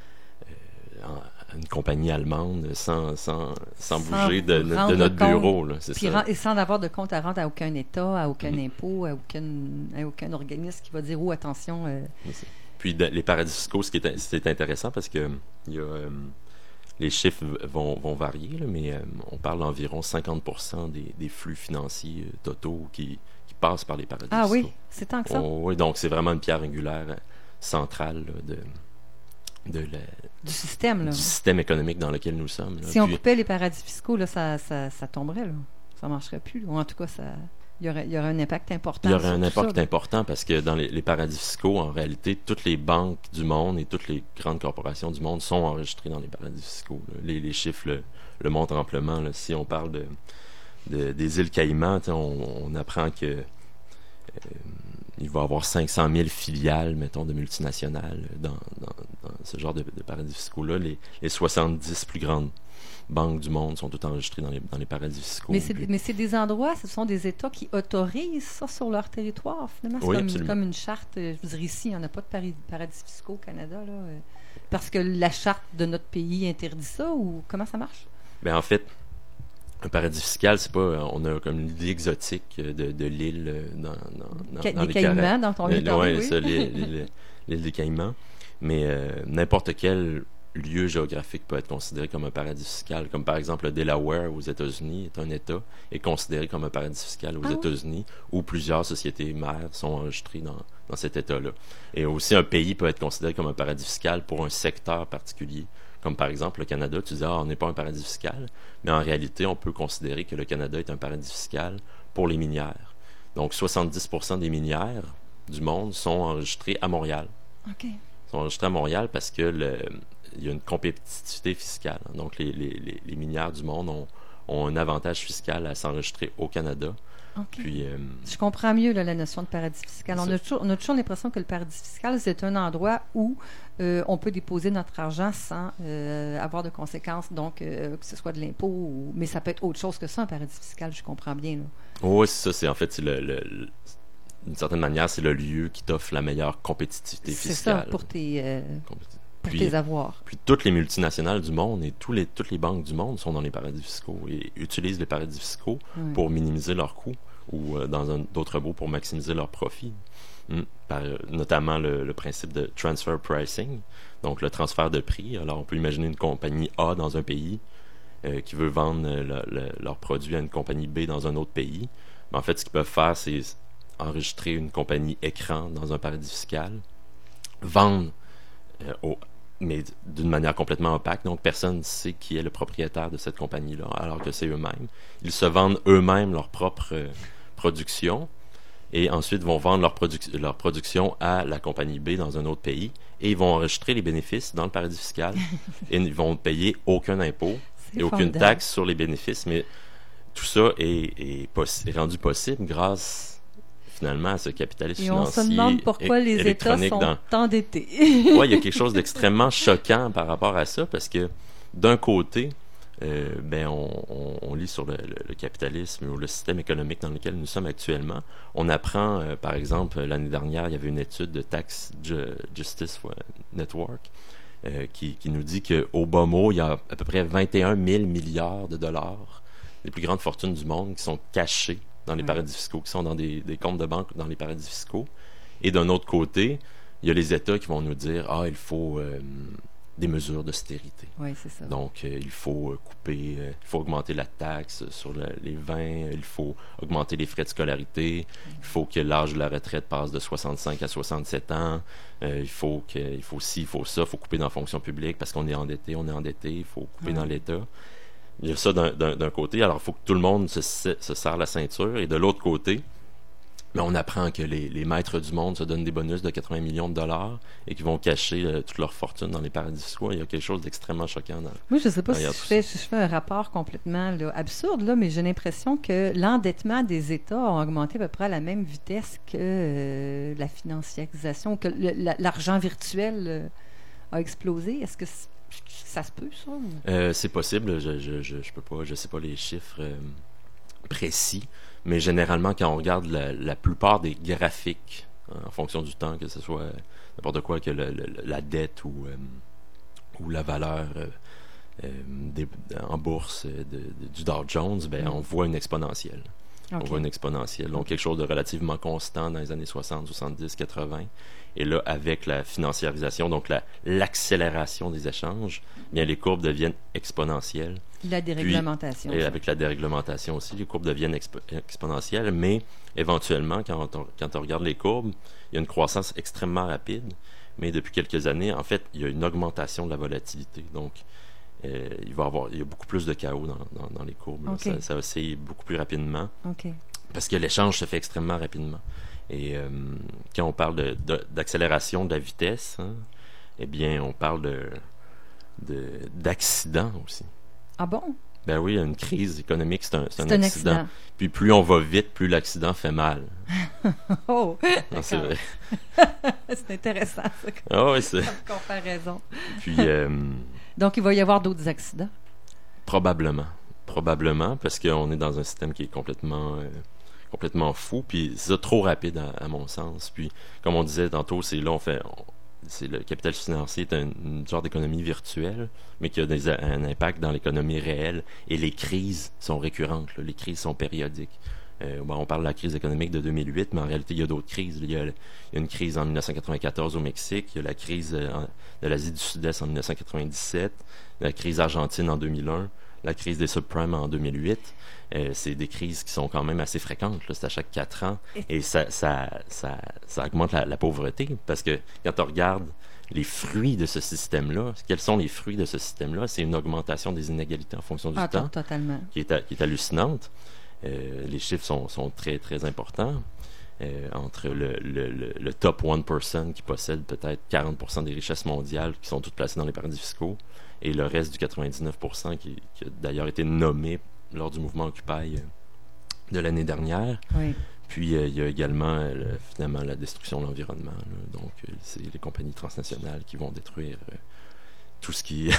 à une compagnie allemande sans bouger de notre bureau. Là, c'est ça. Et sans avoir de compte à rendre à aucun État, à aucun impôt, à aucun organisme qui va dire « Oh, attention... Puis les paradis fiscaux, c'est intéressant parce que les chiffres vont varier, là, mais on parle d'environ 50% des flux financiers totaux qui passent par les paradis fiscaux. Ah oui, c'est tant que ça. Oui, donc c'est vraiment une pierre angulaire centrale là, du système. Là. Du système économique dans lequel nous sommes. Là. Si on coupait les paradis fiscaux, là, ça tomberait. Là. Ça ne marcherait plus. Ou en tout cas, il y aurait un impact important. Il y aurait un impact important parce que dans les paradis fiscaux, en réalité, toutes les banques du monde et toutes les grandes corporations du monde sont enregistrées dans les paradis fiscaux. Les chiffres le montrent amplement. Là. Si on parle des îles Caïmans, on apprend que il va y avoir 500 000 filiales, mettons, de multinationales dans ce genre de paradis fiscaux-là. Les 70 plus grandes banques du monde sont toutes enregistrées dans les paradis fiscaux. Mais c'est des endroits, ce sont des États qui autorisent ça sur leur territoire, finalement. C'est comme une charte. Je veux dire, ici, il n'y en a pas de paradis fiscaux au Canada, là, parce que la charte de notre pays interdit ça, ou comment ça marche? Bien, en fait, un paradis fiscal, c'est pas... On a comme une idée exotique de l'île dans les Caïmans, dans ton littoral, oui. Ça, l'île des Caïmans. Mais n'importe quel lieu géographique peut être considéré comme un paradis fiscal, comme par exemple le Delaware aux États-Unis est un État, est considéré comme un paradis fiscal aux États-Unis, où plusieurs sociétés mères sont enregistrées dans cet État-là. Et aussi, un pays peut être considéré comme un paradis fiscal pour un secteur particulier, comme par exemple le Canada. Tu dis, on n'est pas un paradis fiscal, mais en réalité, on peut considérer que le Canada est un paradis fiscal pour les minières. Donc, 70% des minières du monde sont enregistrées à Montréal. OK. Sont enregistrées à Montréal parce que il y a une compétitivité fiscale. Donc, les minières du monde ont un avantage fiscal à s'enregistrer au Canada. Okay. Puis, je comprends mieux là, la notion de paradis fiscal. On a toujours l'impression que le paradis fiscal, c'est un endroit où on peut déposer notre argent sans avoir de conséquences, donc que ce soit de l'impôt, mais ça peut être autre chose que ça, un paradis fiscal, je comprends bien. Là. Oui, c'est ça. C'est, en fait, d'une certaine manière, c'est le lieu qui t'offre la meilleure compétitivité fiscale. C'est ça, pour tes avoirs. Puis toutes les multinationales du monde et toutes les banques du monde sont dans les paradis fiscaux et utilisent les paradis fiscaux pour minimiser leurs coûts ou d'autres mots, pour maximiser leurs profits. Notamment le principe de transfer pricing, donc le transfert de prix. Alors, on peut imaginer une compagnie A dans un pays qui veut vendre leurs produits à une compagnie B dans un autre pays. Mais en fait, ce qu'ils peuvent faire, c'est enregistrer une compagnie écran dans un paradis fiscal, vendre mais d'une manière complètement opaque, donc personne ne sait qui est le propriétaire de cette compagnie-là, alors que c'est eux-mêmes. Ils se vendent eux-mêmes leur propre production, et ensuite vont vendre leur production à la compagnie B dans un autre pays, et ils vont enregistrer les bénéfices dans le paradis fiscal, et ils vont payer aucun impôt et aucune taxe sur les bénéfices, mais tout ça est rendu possible grâce finalement à ce capitalisme financier. Et on se demande pourquoi les États sont endettés. Oui, il y a quelque chose d'extrêmement choquant par rapport à ça, parce que d'un côté, on lit sur le capitalisme ou le système économique dans lequel nous sommes actuellement. On apprend, par exemple, l'année dernière, il y avait une étude de Tax Justice Network qui nous dit qu'au bas mot, il y a à peu près 21 000 milliards de dollars, les plus grandes fortunes du monde, qui sont cachées dans les paradis fiscaux, qui sont dans des comptes de banque dans les paradis fiscaux. Et d'un autre côté, il y a les États qui vont nous dire « Ah, il faut des mesures d'austérité. » Oui, c'est ça. Donc, il faut couper, il faut augmenter la taxe sur les vins, il faut augmenter les frais de scolarité, il faut que l'âge de la retraite passe de 65 à 67 ans, il faut ci, il faut ça, il faut couper dans la fonction publique parce qu'on est endetté, il faut couper dans l'État. Il y a ça d'un côté, alors il faut que tout le monde se serre la ceinture, et de l'autre côté, on apprend que les maîtres du monde se donnent des bonus de 80 millions de dollars et qu'ils vont cacher toute leur fortune dans les paradis fiscaux. Il y a quelque chose d'extrêmement choquant. Moi, je ne sais pas si je fais un rapport complètement absurde, mais j'ai l'impression que l'endettement des États a augmenté à peu près à la même vitesse que la financiarisation, que l'argent virtuel a explosé. Est-ce que ça se peut, ça? C'est possible. Je peux pas. Je sais pas les chiffres précis, mais généralement, quand on regarde la plupart des graphiques, en fonction du temps, que ce soit n'importe quoi, que la dette ou la valeur en bourse du Dow Jones, on voit une exponentielle. Okay. On voit une exponentielle. Donc, quelque chose de relativement constant dans les années 60, 70, 80. Et là, avec la financiarisation, donc l'accélération des échanges, bien, les courbes deviennent exponentielles. La déréglementation. Et avec la déréglementation aussi, les courbes deviennent exponentielles, mais éventuellement, quand on regarde les courbes, il y a une croissance extrêmement rapide, mais depuis quelques années, en fait, il y a une augmentation de la volatilité. Donc, il y a beaucoup plus de chaos dans les courbes. Okay. Ça oscille beaucoup plus rapidement. Okay. Parce que l'échange se fait extrêmement rapidement. Et quand on parle d'accélération de la vitesse, eh bien, on parle d'accident aussi. Ah bon? Ben oui, une crise économique, c'est un accident. Puis plus on va vite, plus l'accident fait mal. Oh! Non, c'est vrai. C'est intéressant, ça, oui, c'est comme comparaison. Puis... Donc, il va y avoir d'autres accidents? Probablement, parce qu'on est dans un système qui est complètement fou, puis c'est trop rapide à mon sens. Puis, comme on disait tantôt, le capital financier est une genre d'économie virtuelle, mais qui a un impact dans l'économie réelle, et les crises sont récurrentes, les crises sont périodiques. On parle de la crise économique de 2008, mais en réalité, il y a d'autres crises. Il y a une crise en 1994 au Mexique, il y a la crise de l'Asie du Sud-Est en 1997, la crise argentine en 2001, la crise des subprimes en 2008. C'est des crises qui sont quand même assez fréquentes. C'est à chaque 4 ans. Et ça augmente la pauvreté, parce que quand on regarde les fruits de ce système-là, quels sont les fruits de ce système-là? C'est une augmentation des inégalités en fonction du temps, totalement. Qui est hallucinante. Les chiffres sont très, très importants. Entre le top 1% qui possède peut-être 40% des richesses mondiales, qui sont toutes placées dans les paradis fiscaux, et le reste du 99% qui a d'ailleurs été nommé lors du mouvement Occupy de l'année dernière. Oui. Puis il y a également finalement la destruction de l'environnement. Donc c'est les compagnies transnationales qui vont détruire tout ce qui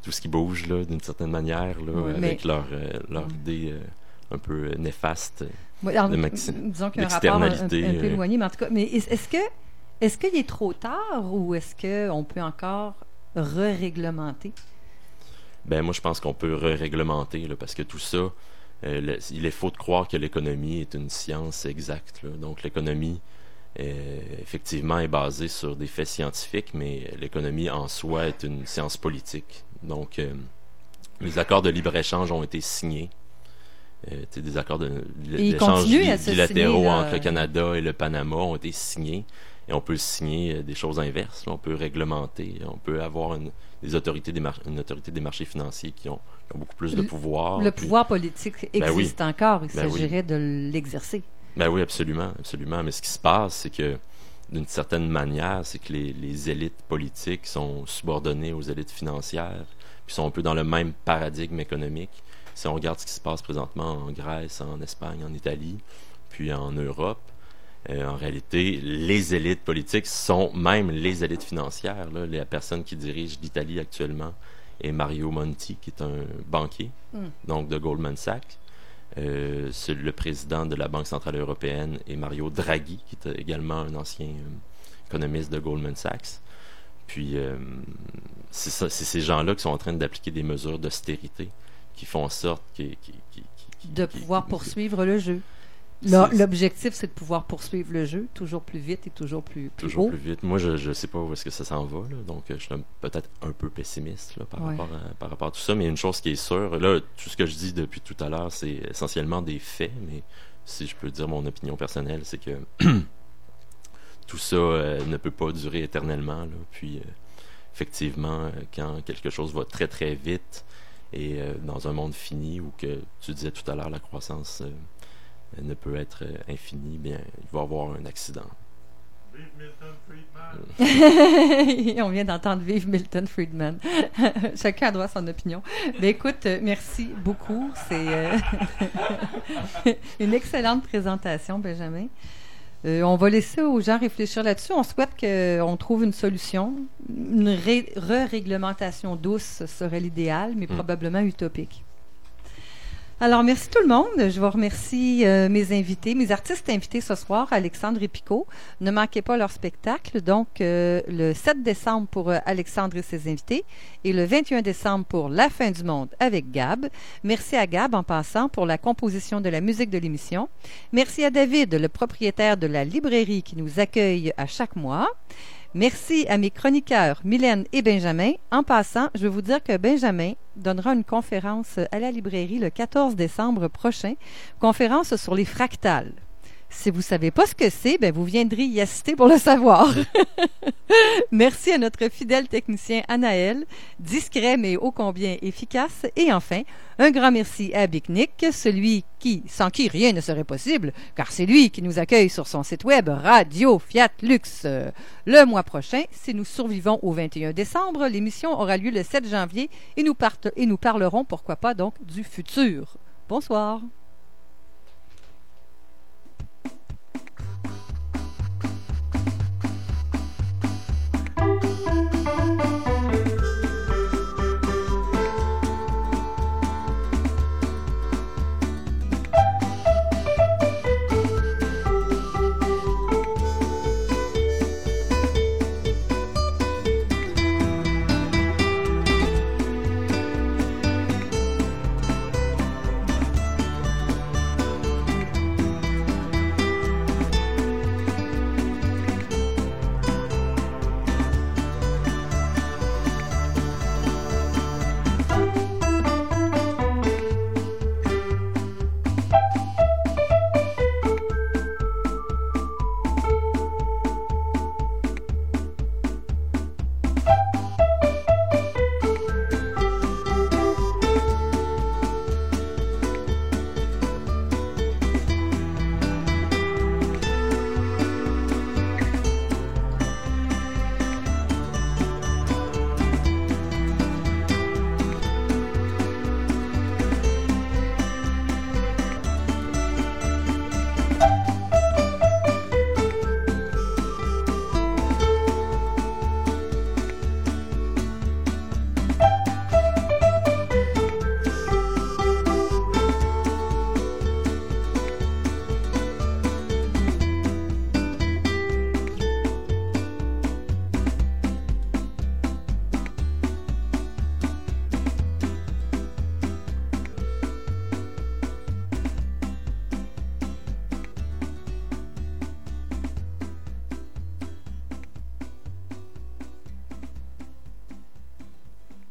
bouge d'une certaine manière, avec leur idée un peu néfaste Disons qu'il y a un rapport un peu d'externalité. éloigné, mais en tout cas, mais est-ce qu'il est trop tard ou est-ce qu'on peut encore réglementer? Ben moi, je pense qu'on peut réglementer, là, parce que tout ça, il est faux de croire que l'économie est une science exacte, là. Donc l'économie, effectivement, est basée sur des faits scientifiques, mais l'économie en soi est une science politique. Donc les accords de libre-échange ont été signés. Des accords d'échange bilatéraux entre le Canada et le Panama ont été signés. Et on peut signer des choses inverses. Là. On peut réglementer. On peut avoir une autorité des marchés financiers qui ont beaucoup plus de pouvoir. Le pouvoir politique existe encore. Il s'agirait de l'exercer. Ben oui, absolument, absolument. Mais ce qui se passe, c'est que, d'une certaine manière, c'est que les élites politiques sont subordonnées aux élites financières, puis sont un peu dans le même paradigme économique. Si on regarde ce qui se passe présentement en Grèce, en Espagne, en Italie, puis en Europe, en réalité, les élites politiques sont même les élites financières. Là. La personne qui dirige l'Italie actuellement est Mario Monti, qui est un banquier, donc de Goldman Sachs. C'est le président de la Banque centrale européenne est Mario Draghi, qui est également un ancien économiste de Goldman Sachs. Puis, c'est ces gens-là qui sont en train d'appliquer des mesures d'austérité qui font en sorte de pouvoir poursuivre le jeu. L'objectif, c'est de pouvoir poursuivre le jeu toujours plus vite et toujours plus haut. Plus vite. Moi, je ne sais pas où est-ce que ça s'en va. Là. Donc, je suis peut-être un peu pessimiste là, par rapport à tout ça. Mais une chose qui est sûre, là, tout ce que je dis depuis tout à l'heure, c'est essentiellement des faits. Mais si je peux dire mon opinion personnelle, c'est que tout ça ne peut pas durer éternellement. Là. Puis, effectivement, quand quelque chose va très, très vite et dans un monde fini où que tu disais tout à l'heure, la croissance ne peut être infinie, bien, il va y avoir un accident. Vive Milton Friedman! On vient d'entendre Vive Milton Friedman. Chacun a droit à son opinion. Mais écoute, merci beaucoup. C'est une excellente présentation, Benjamin. On va laisser aux gens réfléchir là-dessus. On souhaite qu'on trouve une solution. Une réglementation douce serait l'idéal, mais probablement utopique. Alors, merci tout le monde. Je vous remercie mes artistes invités ce soir, Alexandre et Picot. Ne manquez pas leur spectacle, donc le 7 décembre pour Alexandre et ses invités et le 21 décembre pour La fin du monde avec Gab. Merci à Gab, en passant, pour la composition de la musique de l'émission. Merci à David, le propriétaire de la librairie qui nous accueille à chaque mois. Merci à mes chroniqueurs, Mylène et Benjamin. En passant, je veux vous dire que Benjamin donnera une conférence à la librairie le 14 décembre prochain, conférence sur les fractales. Si vous ne savez pas ce que c'est, ben vous viendrez y assister pour le savoir. Merci à notre fidèle technicien Anaël, discret mais ô combien efficace. Et enfin, un grand merci à Big Nick, sans qui rien ne serait possible, car c'est lui qui nous accueille sur son site web Radio Fiat Lux. Le mois prochain, si nous survivons au 21 décembre, l'émission aura lieu le 7 janvier et nous parlerons, pourquoi pas donc, du futur. Bonsoir.